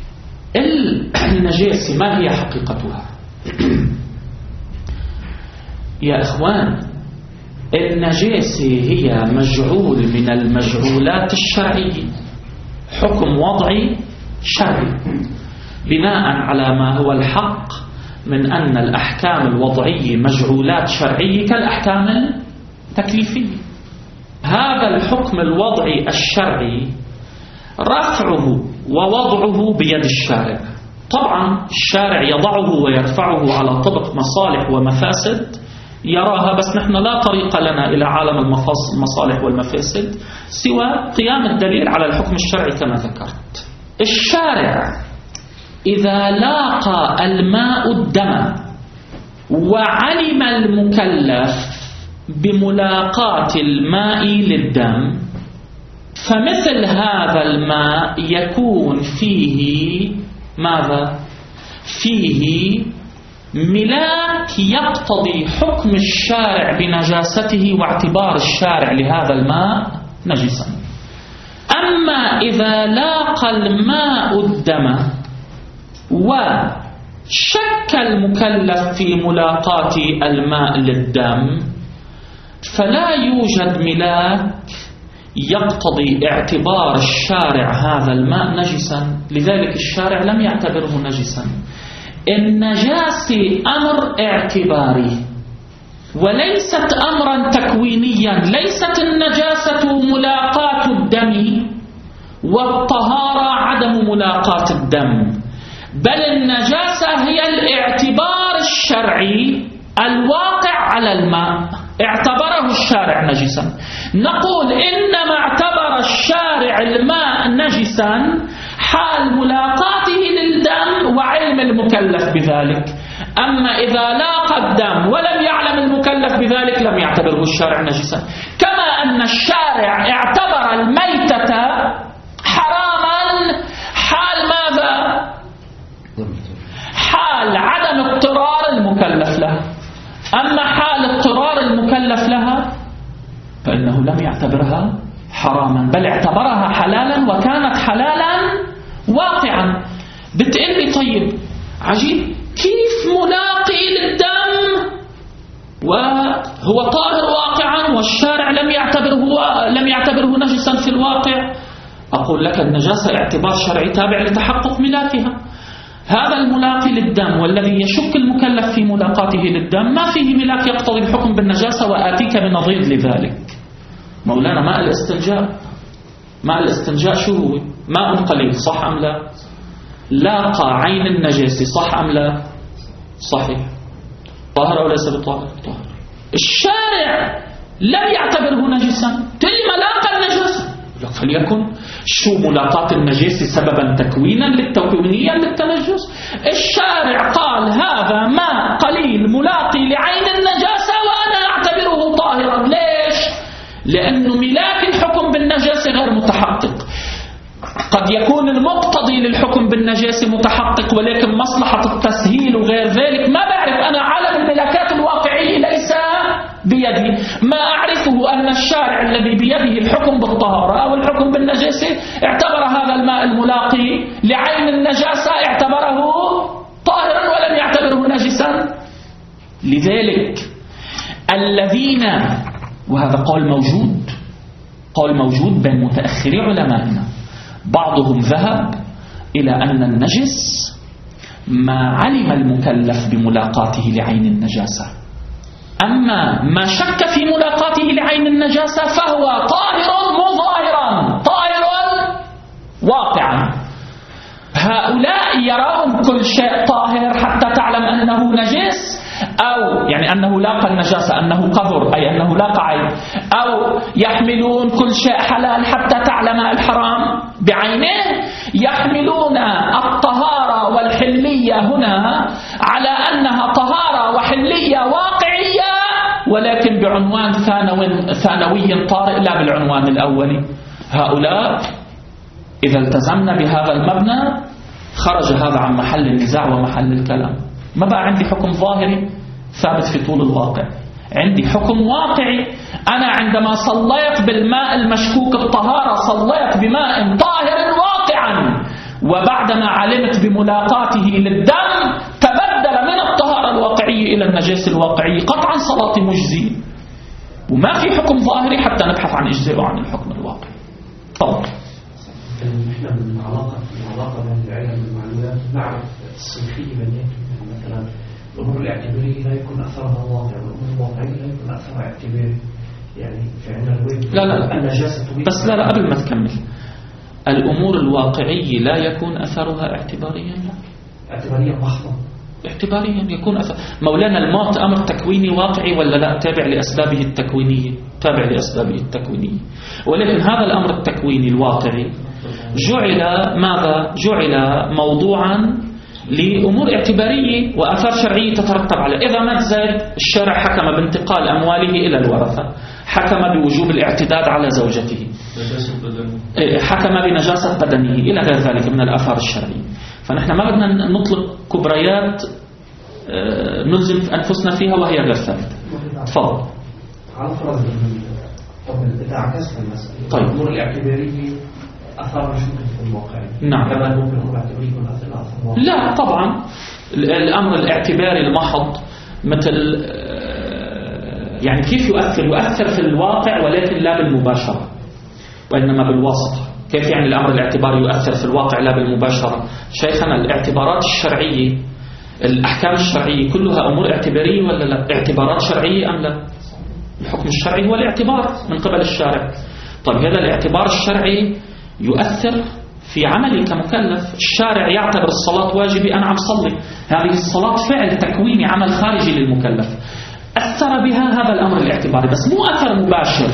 النجاسة ما هي حقيقتها؟ يا إخوان، النجاسة هي مجعول من المجعولات الشرعية، حكم وضعي شرعي بناء على ما هو الحق من أن الأحكام الوضعية مجعولات شرعية كالأحكام التكليفية. هذا الحكم الوضعي الشرعي رفعه ووضعه بيد الشارع. طبعا الشارع يضعه ويرفعه على طبق مصالح ومفاسد يراها، بس نحن لا طريق لنا إلى عالم المصالح والمفاسد سوى قيام الدليل على الحكم الشرعي كما ذكرت. الشارع إذا لاقى الماء الدم وعلم المكلف بملاقاة الماء للدم، فمثل هذا الماء يكون فيه ماذا؟ فيه ملاك يقتضي حكم الشارع بنجاسته واعتبار الشارع لهذا الماء نجسا. أما إذا لاقى الماء الدم وشك المكلف في ملاقاة الماء للدم فلا يوجد ملاك يقتضي اعتبار الشارع هذا الماء نجسا، لذلك الشارع لم يعتبره نجسا. النجاسة أمر اعتباري وليست أمرا تكوينيا. ليست النجاسة ملاقاة الدم والطهارة عدم ملاقاة الدم، بل النجاسة هي الاعتبار الشرعي الواقع على الماء، اعتبره الشارع نجسا. نقول إنما اعتبر الشارع الماء نجسا حال ملاقاته للدم وعلم المكلف بذلك. أما إذا لاقى الدم ولم يعلم المكلف بذلك لم يعتبره الشارع نجسا. كما أن الشارع اعتبر الميتة حراما حال ماذا؟ حال عدم اضطرار المكلف لها. أما حال اضطرار المكلف لها فإنه لم يعتبرها حراما بل اعتبرها حلالا وكانت حلالا واقعا. بتقلي طيب عجيب، كيف ملاقي للدم وهو طاهر واقعا والشارع لم يعتبره لم يعتبره نجسا في الواقع؟ أقول لك النجاسة اعتبار شرعي تابع لتحقق ملاكها. هذا الملاقي للدم والذي يشك المكلف في ملاقاته للدم ما فيه ملاك يقتضي الحكم بالنجاسة. وآتيك بنظير لذلك. مولانا ماء الاستنجاء، ماء الاستنجاء شو هو؟ ماء قليل، صح أم لا؟ لاقى عين النجاسة، صح أم لا؟ صحيح. طاهر أو ليس بطاهر؟ طاهر. الشارع لم يعتبره نجسا، تلي ما لاقى النجاسة. لا فليكن شو ملاقاة النجاسة سببا تكوينا للتكوينيا للتنجس. الشارع قال هذا ماء قليل ملاقي لعين النجاسة وأنا أعتبره طاهرا. ليش؟ لأنه ملاك الحكم بالنجاسة غير متحقق. قد يكون المقتضي للحكم بالنجاسة متحقق ولكن مصلحة التسهيل وغير ذلك ما بعرف. أنا عالم الملاكات الواقعية ليس بيدي. ما أعرفه أن الشارع الذي بيده الحكم بالطهارة أو الحكم بالنجاسة اعتبر هذا الماء الملاقي لعين النجاسة اعتبره طاهرا ولم يعتبره نجسا. لذلك الذين، وهذا قول موجود، قول موجود بين متأخري علمائنا، بعضهم ذهب إلى أن النجس ما علم المكلف بملاقاته لعين النجاسة، أما ما شك في ملاقاته لعين النجاسة فهو طاهر مظاهرا طاهر واقعا. هؤلاء يرون كل شيء طاهر حتى تعلم أنه نجس، أو يعني أنه لاقى النجاسة أنه قذر أي أنه لاقى عين، أو يحملون كل شيء حلال حتى تعلم الحرام بعينه. يحملون الطهارة والحلية هنا على أنها طهارة وحلية واقعية ولكن بعنوان ثانوي, ثانوي طارئ لا بالعنوان الأولي. هؤلاء إذا التزمنا بهذا المبنى خرج هذا عن محل النزاع ومحل الكلام. ما بقى عندي حكم ظاهري ثابت في طول الواقع، عندي حكم واقعي. أنا عندما صليت بالماء المشكوك الطهارة صليت بماء طاهر واقعا، وبعدما علمت بملاقاته للدم تبدل من الطهارة الواقعية إلى النجاسة الواقعية، قطعا صلاتي مجزية وما في حكم ظاهري حتى نبحث عن إجزاء عن الحكم الواقعي. طبعا نحن من علاقة من علاقة بين العلم والمعلومات نعرف الصنفية بيناتهم. مثلا الأمور الاعتبارية لا يكون أثرها واقع، والأمور الواقعية لا يكون أثرها اعتباري. يعني في عندنا الويب لا لا لا النجاسة بس لا لا قبل ما تكمل، الأمور الواقعية لا يكون أثرها اعتباريا. لا اعتباريا محضة، اعتباريا يكون أثر. مولانا الموت أمر تكويني واقعي ولا لا؟ تابع لأسبابه التكوينية، تابع لأسبابه التكوينية. ولكن هذا الأمر التكويني الواقعي جعل ماذا؟ جعل موضوعا لأمور اعتبارية وآثار شرعية تترتب عليه. إذا مات زيد الشارع حكم بانتقال أمواله إلى الورثة، حكم بوجوب الاعتداد على زوجته، حكم بنجاسة بدنه إلى غير ذلك من الآثار الشرعية. فنحن ما بدنا نطلق كبريات نلزم أنفسنا فيها وهي غير ثابتة. تفضل. على فرض إذا عكسنا المسألة، طيب الأمور الاعتبارية أثار مش ممكن تكون واقعية. نعم. كما ممكن الأمور الاعتبارية يكون أثار واقعية. لا طبعا الأمر الاعتباري المحض مثل يعني كيف يؤثر؟ يؤثر في الواقع ولكن لا بالمباشرة وإنما بالواسطة. كيف يعني الأمر الاعتباري يؤثر في الواقع لا بالمباشرة؟ شيخنا الاعتبارات الشرعية، الأحكام الشرعية كلها أمور اعتبارية ولا لا؟ اعتبارات شرعية أم لا؟ الحكم الشرعي هو الاعتبار من قبل الشارع. طيب هذا الاعتبار الشرعي يؤثر في عملي كمكلف. الشارع يعتبر الصلاة واجبة، أنا عم صلي، هذه الصلاة فعل تكويني عمل خارجي للمكلف، أثر بها هذا الأمر الاعتباري بس مو أثر مباشر.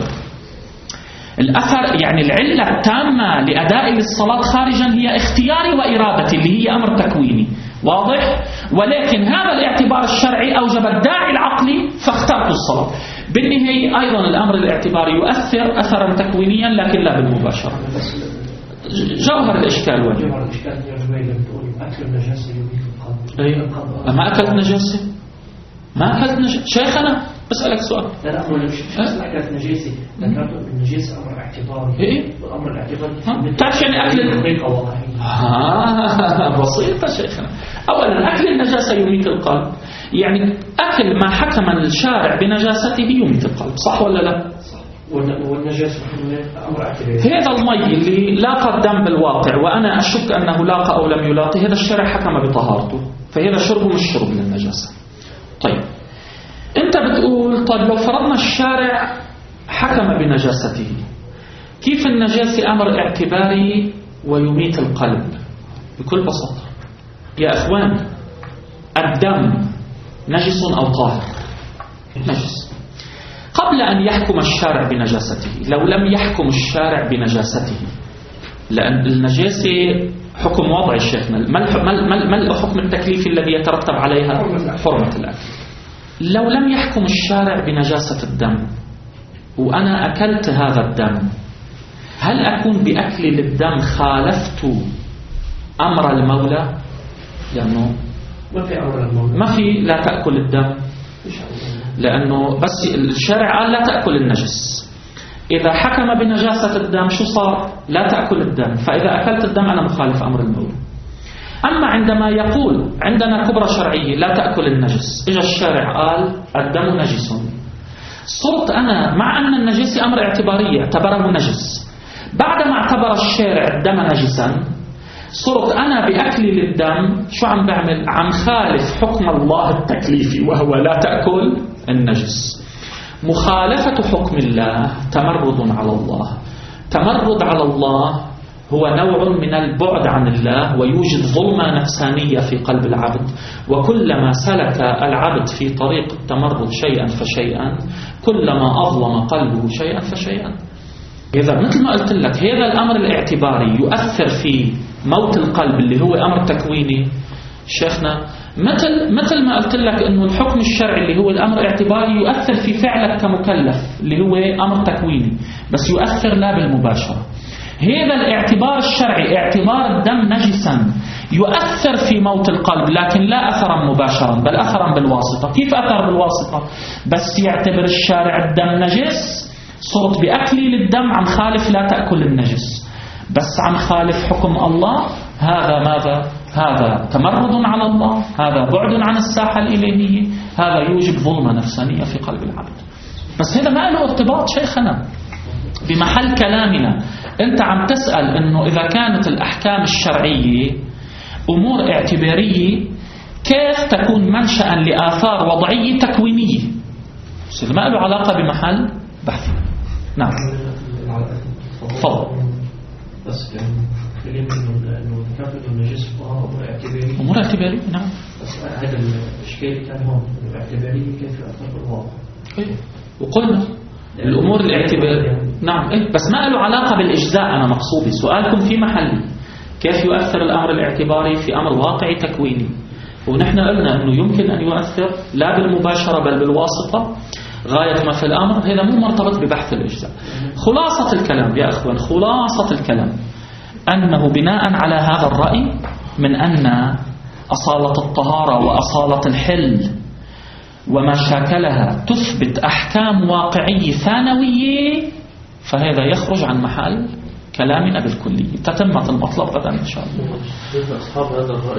الأثر يعني العلة التامة لأداء الصلاة خارجا هي اختياري وإرادتي اللي هي أمر تكويني، واضح؟ ولكن هذا الاعتبار الشرعي أوجب الداعي العقلي فاخترت الصلاة. بالنهاية أيضا الأمر الاعتباري يؤثر أثرا تكوينيا لكن لا بالمباشرة. جوهر الإشكال وين؟ جوهر الإشكال يا جماعة بتقول أكل النجاسة يميت القلب. أيوة. ما أكلت نجاسة؟ ما أكلت نجاسة؟ شيخنا بسألك سؤال. لا لا أمر مش أكلت نجاسة، ذكرت النجاسة أمر اعتباري. إيه؟ والأمر الاعتباري تعرف يعني أكل الحقيقة واقعية. آه بسيطة شيخنا. أولا أكل النجاسة يميت القلب، يعني أكل ما حكم الشارع بنجاسته يميت القلب، صح ولا لا؟ والنجاسة أمر اعتباري. هذا المي اللي لاقى الدم بالواقع وأنا أشك أنه لاقى أو لم يلاقي، هذا الشارع حكم بطهارته، فهذا شربه مش شرب للنجاسة. طيب أنت بتقول طيب لو فرضنا الشارع حكم بنجاسته، كيف النجاسة أمر اعتباري ويميت القلب؟ بكل بساطة يا أخوان، الدم نجس أو طاهر؟ نجس. قبل أن يحكم الشارع بنجاسته، لو لم يحكم الشارع بنجاسته، لأن النجاسة حكم وضعي شيخنا، ما الحكم التكليفي الذي يترتب عليها؟ حرمة الأكل. لو لم يحكم الشارع بنجاسة الدم وأنا أكلت هذا الدم، هل أكون بأكلي للدم خالفت أمر المولى؟ لأنه ما في أمر المولى، ما في لا تأكل الدم، لأنه بس الشارع قال لا تأكل النجس. إذا حكم بنجاسة الدم شو صار؟ لا تأكل الدم، فإذا أكلت الدم أنا مخالف أمر المولى. أما عندما يقول عندنا كبرى شرعية لا تأكل النجس، إجا الشارع قال الدم نجس، صرت أنا مع أن النجس أمر اعتباري اعتبره نجس، بعدما اعتبر الشارع الدم نجسا صرت أنا بأكلي للدم شو عم بعمل؟ عم خالف حكم الله التكليفي وهو لا تأكل النجس. مخالفة حكم الله تمرد على الله. تمرد على الله هو نوع من البعد عن الله، ويوجد ظلمة نفسانية في قلب العبد، وكلما سلك العبد في طريق التمرد شيئا فشيئا كلما أظلم قلبه شيئا فشيئا. إذا مثل ما قلت لك هذا الأمر الاعتباري يؤثر في موت القلب اللي هو أمر تكويني شيخنا، مثل مثل ما قلت لك إنه الحكم الشرعي اللي هو الأمر الاعتباري يؤثر في فعلك كمكلف اللي هو أمر تكويني، بس يؤثر لا بالمباشرة. هذا الاعتبار الشرعي اعتبار الدم نجسا يؤثر في موت القلب، لكن لا أثرا مباشرا بل أثرا بالواسطة. كيف أثر بالواسطة؟ بس يعتبر الشارع الدم نجس، صرت بأكلي للدم عم خالف لا تأكل النجس، بس عم خالف حكم الله. هذا ماذا؟ هذا تمرد على الله، هذا بعد عن الساحة الإلهية، هذا يوجب ظلمة نفسانية في قلب العبد. بس هذا ما له ارتباط شيخنا بمحل كلامنا. أنت عم تسأل أنه إذا كانت الأحكام الشرعية أمور اعتبارية كيف تكون منشأ لآثار وضعية تكوينية؟ بس ما له علاقة بمحل بحث. نعم تفضل. بس كلمة إنه كافة النجس أمور اعتبارية. أمور اعتبارية نعم. بس هذا الإشكال كان هون الاعتبارية كيف يأثر بالواقع. إيه وقلنا الأمور الاعتبارية نعم إيه بس ما له علاقة بالإجزاء. أنا مقصودي سؤالكم في محل كيف يؤثر الأمر الاعتباري في أمر واقعي تكويني، ونحن قلنا أنه يمكن أن يؤثر لا بالمباشرة بل بالواسطة غاية ما في الأمر. هذا مو مرتبط ببحث الإجزاء. خلاصة الكلام يا أخوان، خلاصة الكلام أنه بناء على هذا الرأي من أن أصالة الطهارة وأصالة الحل وما شاكلها تثبت أحكام واقعية ثانوية، فهذا يخرج عن محل كلامنا بالكلية. تتمت المطلب غدا إن شاء الله. كيف أصحاب هذا الرأي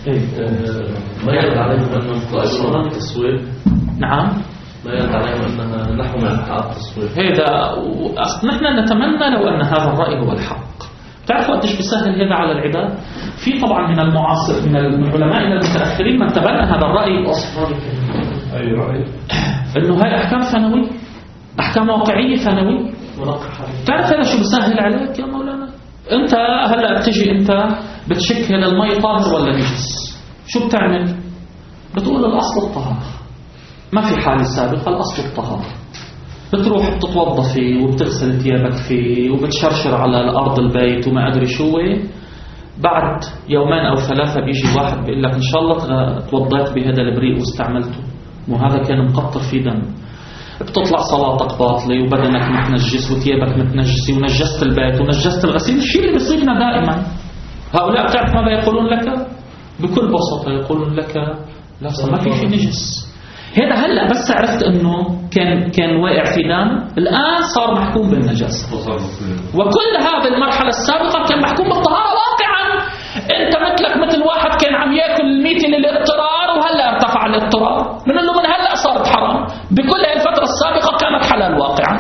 ما يرد عليهم أنهم قائلون عن التصوير؟ نعم ما يرد عليهم أنها نحو من حق التصوير. هذا نحن نتمنى لو أن هذا الرأي هو الحق. تعرفوا قديش بيسهل هذا على العباد؟ في طبعا من المعاصر من العلماء المتأخرين من تبنى هذا الرأي. أي رأي؟ إنه هاي أحكام ثانوية، أحكام واقعية ثانوية. تعرف هذا شو بيسهل عليك يا مولانا؟ أنت هلا بتجي أنت بتشك هذا المي طاهر ولا نجس، شو بتعمل؟ بتقول الأصل الطهارة، ما في حالة سابقة، الأصل الطهارة. بتروح بتتوضى فيه وبتغسل ثيابك فيه وبتشرشر على الأرض البيت وما أدري شو. بعد يومين أو ثلاثة بيجي واحد بيقول لك إن شاء الله توضيت بهذا البريء واستعملته وهذا كان مقطر فيه دم. بتطلع صلاتك باطلة وبدنك متنجس وثيابك متنجسة ونجست البيت ونجست الغسيل. الشيء اللي بيصيبنا دائما هؤلاء بتعرف ماذا يقولون لك؟ بكل بساطة يقولون لك لا ما في شيء نجس. هذا هلا بس عرفت انه كان كان واقع في دم، الان صار محكوم بالنجاسه. وكل هذه المرحله السابقه كان محكوم بالطهاره واقعا. انت مثلك مثل واحد كان عم ياكل الميت للاضطرار وهلا ارتفع الاضطرار، من انه من هلا صارت حرام. بكل هذه الفتره السابقه كانت حلال واقعا.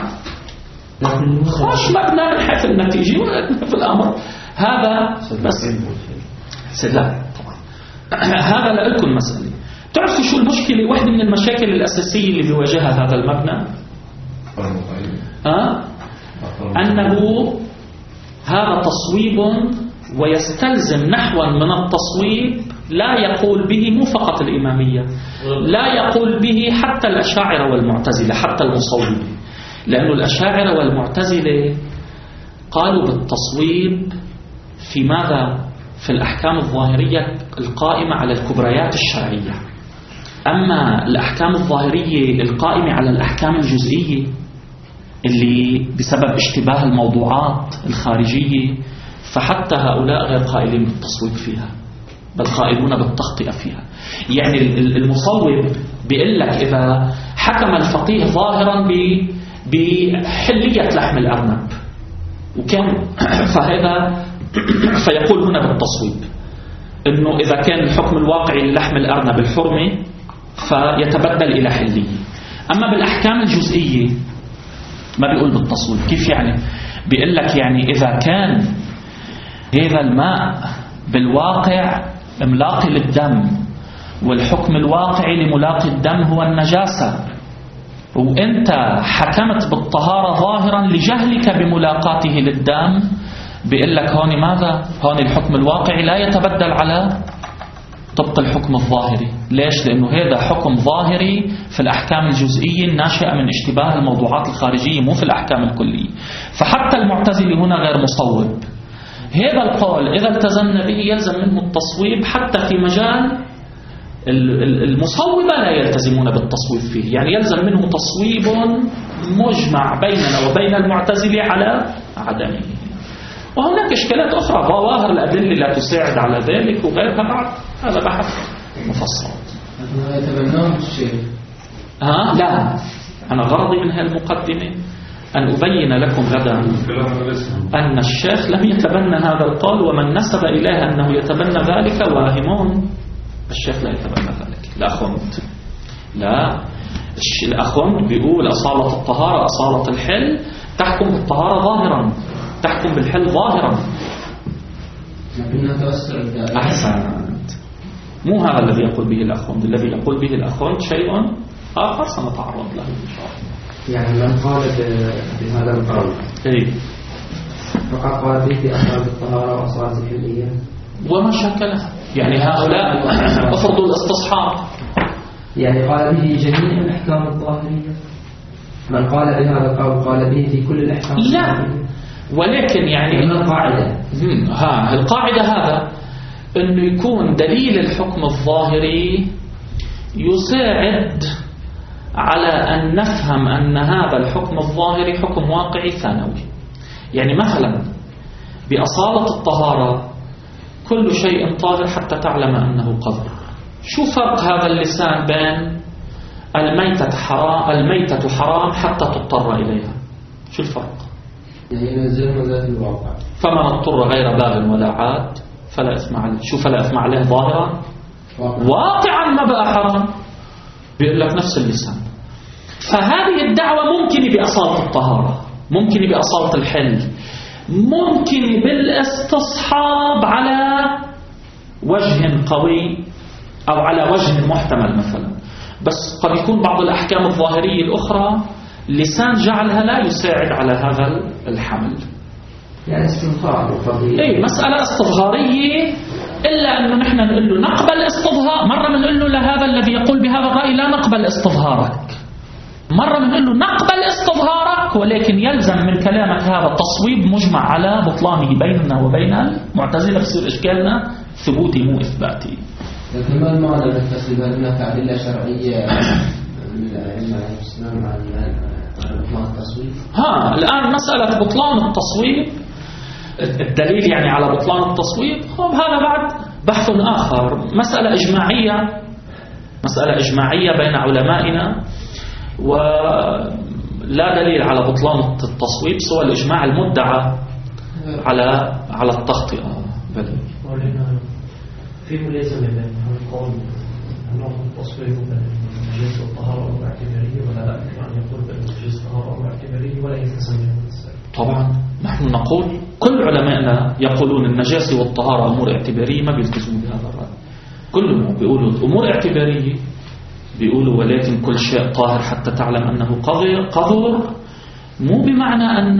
مش مبنى من حيث النتيجه في الامر هذا بس. لا طبعا هذا لكم مساله. تعرفوا شو المشكلة؟ واحدة من المشاكل الأساسية اللي بيواجهها هذا المبنى أه؟ أنه هذا تصويب ويستلزم نحوا من التصويب لا يقول به مو فقط الإمامية، لا يقول به حتى الأشاعرة والمعتزلة، حتى المصوبة، لأن الأشاعرة والمعتزلة قالوا بالتصويب في ماذا؟ في الأحكام الظاهرية القائمة على الكبريات الشرعية. أما الأحكام الظاهرية القائمة على الأحكام الجزئية اللي بسبب اشتباه الموضوعات الخارجية، فحتى هؤلاء غير قائلين بالتصويب فيها، بل قائلون بالتخطئة فيها. يعني المصوب بيقول لك إذا حكم الفقيه ظاهرا بحلية لحم الأرنب وكان فهذا فيقول هنا بالتصويب إنه إذا كان الحكم الواقعي للحم الأرنب الحرمة فيتبدل إلى حلية. أما بالأحكام الجزئية ما بيقول بالتصويب. كيف يعني؟ بيقول لك يعني إذا كان هذا الماء بالواقع ملاقي للدم، والحكم الواقعي لملاقي الدم هو النجاسة، وانت حكمت بالطهارة ظاهرا لجهلك بملاقاته للدم، بيقول لك هون ماذا؟ هون الحكم الواقعي لا يتبدل على طبق الحكم الظاهري. ليش؟ لأنه هذا حكم ظاهري في الأحكام الجزئية الناشئة من اشتباه الموضوعات الخارجية، مو في الأحكام الكلية. فحتى المعتزلة هنا غير مصوب. هذا القول إذا التزمنا به يلزم منه التصويب، حتى في مجال المصوبة لا يلتزمون بالتصويب فيه، يعني يلزم منه تصويب مجمع بيننا وبين المعتزلة على عدمه. وهناك إشكالات أخرى، ظواهر الأدلة لا تساعد على ذلك وغيرها، بعد هذا بحث مفصل. يتبنون الشيخ؟ ها؟ لا، أنا غرضي من هالمقدمة أن أبين لكم غدا أن الشيخ لم يتبنى هذا القول، ومن نسب إليه أنه يتبنى ذلك واهمون. الشيخ لا يتبنى ذلك، الأخوند لا. الأخوند بيقول أصالة الطهارة أصالة الحل تحكم بالطهارة ظاهرا، تحكم بالحل ظاهرا. أحسنت. مو هذا الذي يقول به الأخوند. الذي يقول به الأخوند شيء آخر سنتعرض له إن شاء الله. يعني من قال بهذا القول إيه؟ فقد قال به في أصالة الطهارة وأصالة الحلية وما شكلها. يعني هؤلاء أفرضوا الاستصحاب، يعني قال به جميع الأحكام الظاهرية. من قال بهذا القول قال به في كل الأحكام لا الظاهرية. ولكن يعني من القاعدة ها القاعدة هذا أنه يكون دليل الحكم الظاهري يساعد على أن نفهم أن هذا الحكم الظاهري حكم واقعي ثانوي. يعني مثلا بأصالة الطهارة كل شيء طاهر حتى تعلم أنه قذر. شو فرق هذا اللسان بين الميتة حرام الميتة حرام حتى تضطر إليها؟ شو الفرق؟ يعني ينزل من ذات الواقع. فمن اضطر غير باغ ولا عاد فلا إثم عليه. شو فلا إثم عليه ظاهرا؟ واقعا ما بقى حرام. بيقول لك نفس اللسان. فهذه الدعوة ممكن بأصالة الطهارة، ممكن بأصالة الحل، ممكن بالاستصحاب على وجه قوي أو على وجه محتمل مثلا. بس قد يكون بعض الأحكام الظاهرية الأخرى لسان جعلها لا يساعد على هذا الحمل. يعني استظهار فضيلة. إيه مسألة استظهارية، إلا أنه نحن نقول له نقبل استظهار. مرة بنقول له لهذا الذي يقول بهذا الرأي لا نقبل استظهارك، مرة بنقول له نقبل استظهارك، ولكن يلزم من كلامك هذا تصويب مجمع على بطلانه بيننا وبين المعتزلة. بصير إشكالنا ثبوتي مو إثباتي. لكن ما المعنى من التصويب؟ هل هناك أدلة شرعية للأئمة عليه السلام على بطلان التصويب؟ ها الآن مسألة بطلان التصويب، الدليل يعني على بطلان التصويب، هذا بعد بحث آخر. مسألة إجماعية، مسألة إجماعية بين علمائنا، ولا دليل على بطلان التصويب سوى الإجماع المدعى على على التخطئة. في ملازمة بين القول أنه التصويب بين النجاسة والطهارة أمور اعتبارية، ولا لا يمكن أن يقول بين النجاسة والطهارة أمور اعتبارية ولا يتسمى بالسائل؟ طبعا نحن نقول كل علمائنا يقولون النجاسة والطهارة أمور اعتبارية، ما بيلتزموا بهذا الرأي. كلهم بيقولوا أمور اعتبارية، بيقولوا ولكن كل شيء طاهر حتى تعلم أنه قذر، مو بمعنى أن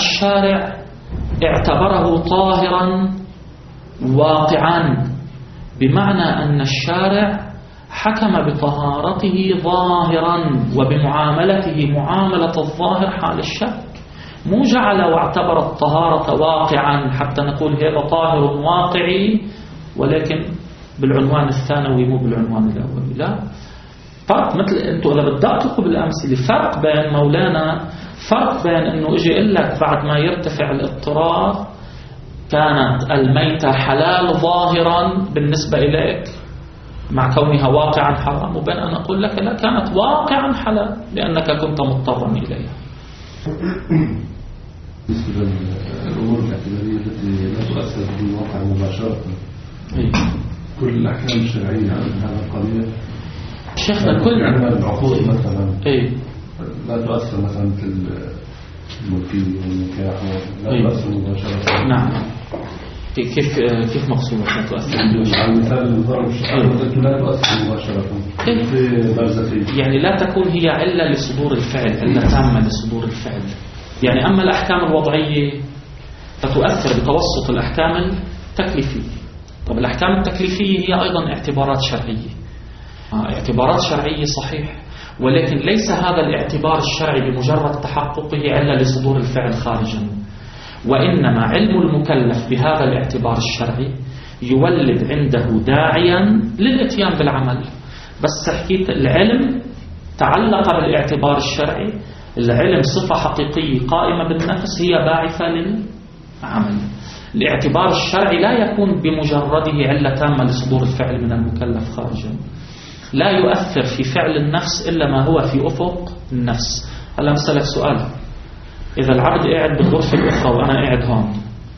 الشارع اعتبره طاهرا واقعا بمعنى أن الشارع حكم بطهارته ظاهرا وبمعاملته معاملة الظاهر حال الشك، مو جعل واعتبر الطهارة واقعا حتى نقول هذا طاهر واقعي ولكن بالعنوان الثانوي مو بالعنوان الأولي. لا، فرق. مثل أنتوا إذا بتدققوا بالأمثلة فرق بين مولانا، فرق بين أنه إجي يقول لك بعد ما يرتفع الاضطرار كانت الميتة حلال ظاهرا بالنسبة إليك مع كونها واقعا حرام، وبين أن أقول لك لا، كانت واقعا حلال لأنك كنت مضطرا إليها. بالنسبة للأمور الاعتبارية التي لا تؤثر في الواقع مباشرة، إيه؟ كل الأحكام الشرعية عن هذا القضية شيخنا كل يعني العقود مثلا إيه؟ لا تؤثر مثلا في الملكية والنكاح لا إيه؟ تؤثر مباشرة. نعم. كيف كيف مقصودك لا تؤثر؟ على مثال النظام الشرعي لا تؤثر مباشرة في برزخية، يعني لا تكون هي علة لصدور الفعل، علة تامة لصدور الفعل. يعني أما الأحكام الوضعية فتؤثر بتوسط الأحكام التكليفية. طب الأحكام التكليفية هي أيضا اعتبارات شرعية، اعتبارات شرعية صحيح، ولكن ليس هذا الاعتبار الشرعي بمجرد تحققه علة لصدور الفعل خارجا، وإنما علم المكلف بهذا الاعتبار الشرعي يولد عنده داعيا للإتيان بالعمل. بس حكيت العلم تعلق بالاعتبار الشرعي، العلم صفة حقيقية قائمة بالنفس هي باعثة للعمل. الاعتبار الشرعي لا يكون بمجرده علة تامة لصدور الفعل من المكلف خارجا، لا يؤثر في فعل النفس إلا ما هو في أفق النفس. هلا مسألة سؤال، إذا العبد قاعد بالغرفة الأخرى وأنا قاعد هون،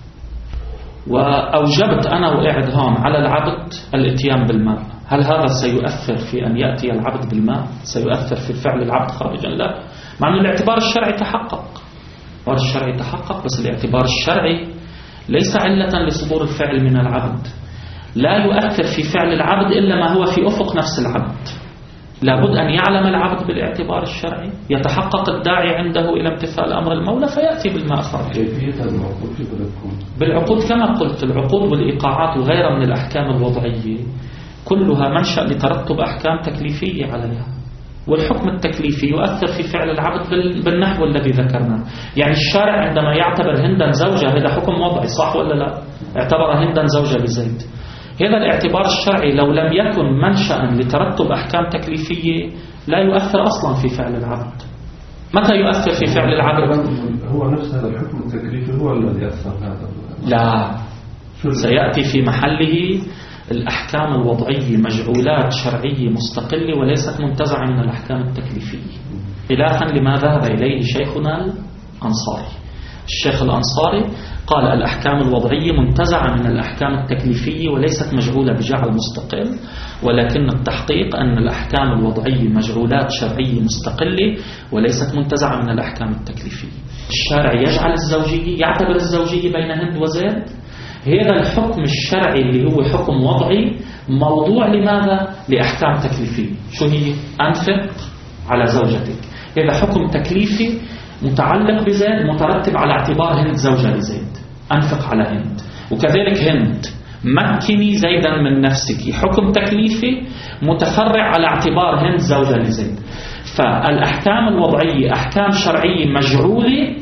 وأوجبت أنا وقاعد هون على العبد الاتيان بالماء، هل هذا سيؤثر في أن يأتي العبد بالماء؟ سيؤثر في فعل العبد خارجا؟ لا، مع أن الاعتبار الشرعي تحقق، الاعتبار الشرعي تحقق، بس الاعتبار الشرعي ليس علة لصدور الفعل من العبد، لا يؤثر في فعل العبد إلا ما هو في أفق نفس العبد. لابد أن يعلم العبد بالاعتبار الشرعي، يتحقق الداعي عنده إلى امتثال أمر المولى فيأتي بالماء خارج. كيفية العقود كيف بدكم؟ بالعقود كما قلت، العقود والإيقاعات وغيرها من الأحكام الوضعية كلها منشأ لترتب أحكام تكليفية عليها، والحكم التكليفي يؤثر في فعل العبد بالنحو الذي ذكرناه. يعني الشارع عندما يعتبر هندا زوجة هذا حكم وضعي، صح ولا لا؟ اعتبر هندا زوجة لزيد، هذا الاعتبار الشرعي لو لم يكن منشأ لترتب أحكام تكليفية لا يؤثر أصلا في فعل العبد. متى يؤثر في فعل العبد؟ هو نفس هذا الحكم التكليفي هو الذي يأثر هذا؟ لا، سيأتي في محله الأحكام الوضعية مجعولات شرعية مستقلة وليست منتزعة من الأحكام التكليفية، خلافا لما ذهب إليه شيخنا الأنصاري. الشيخ الأنصاري قال الأحكام الوضعية منتزعة من الأحكام التكليفية وليست مجعولة بجعل مستقل، ولكن التحقيق أن الأحكام الوضعية مجعولات شرعية مستقلة وليست منتزعة من الأحكام التكليفية. الشارع يجعل الزوجية، يعتبر الزوجية بين هند وزيد، هذا الحكم الشرعي اللي هو حكم وضعي موضوع لماذا؟ لأحكام تكليفية. شو هي؟ أنفق على زوجتك، هذا حكم تكليفي متعلق بزيد مترتب على اعتبار هند زوجة لزيد، أنفق على هند. وكذلك هند مكني زيدا من نفسك، حكم تكليفي متفرع على اعتبار هند زوجة لزيد. فالأحكام الوضعية أحكام شرعية مجعولة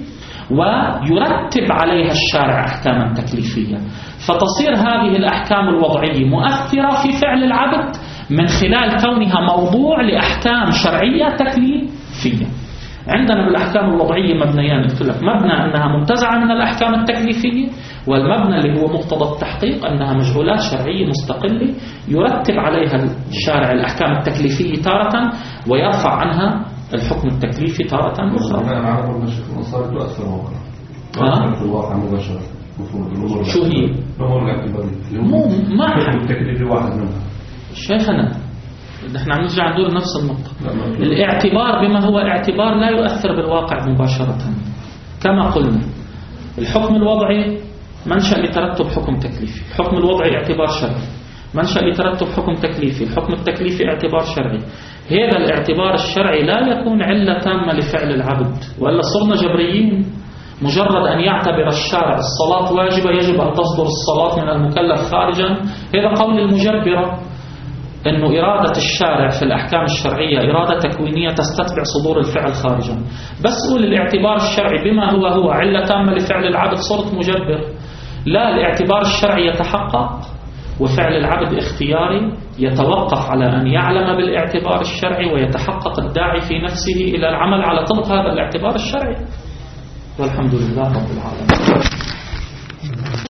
ويرتب عليها الشارع أحكاما تكليفية، فتصير هذه الأحكام الوضعية مؤثرة في فعل العبد من خلال كونها موضوع لأحكام شرعية تكليفية. عندنا بالأحكام الوضعية مبنيان، قلت لك مبنى أنها منتزعة من الأحكام التكليفية، والمبنى اللي هو مقتضى التحقيق أنها مجعولات شرعية مستقلة يرتب عليها الشارع الأحكام التكليفية تارة ويرفع عنها الحكم التكليفي تارة أخرى. أنا أعرف أن الشيخ الأنصاري تؤثر واقعا في الواقع مباشرة. شو هي؟ الأمور الاعتبارية مو ما الحكم التكليفي واحد منها. شيخنا نحن عم نرجع ندور نفس النقطة. الاعتبار بما هو اعتبار لا يؤثر بالواقع مباشرة. كما قلنا الحكم الوضعي منشأ لترتب حكم تكليفي، الحكم الوضعي اعتبار شرعي، منشأ لترتب حكم تكليفي، الحكم التكليفي اعتبار شرعي. هذا الاعتبار الشرعي لا يكون علة تامة لفعل العبد، وإلا صرنا جبريين. مجرد أن يعتبر الشارع الصلاة واجبة يجب أن تصدر الصلاة من المكلف خارجا. هذا قول المجبرة، أنه إرادة الشارع في الأحكام الشرعية إرادة تكوينية تستتبع صدور الفعل خارجا. بس قول الاعتبار الشرعي بما هو هو علة تامة لفعل العبد صرت مجبر. لا، الاعتبار الشرعي يتحقق وفعل العبد اختياري يتوقف على أن يعلم بالاعتبار الشرعي ويتحقق الداعي في نفسه إلى العمل على طبق هذا الاعتبار الشرعي. والحمد لله رب العالمين.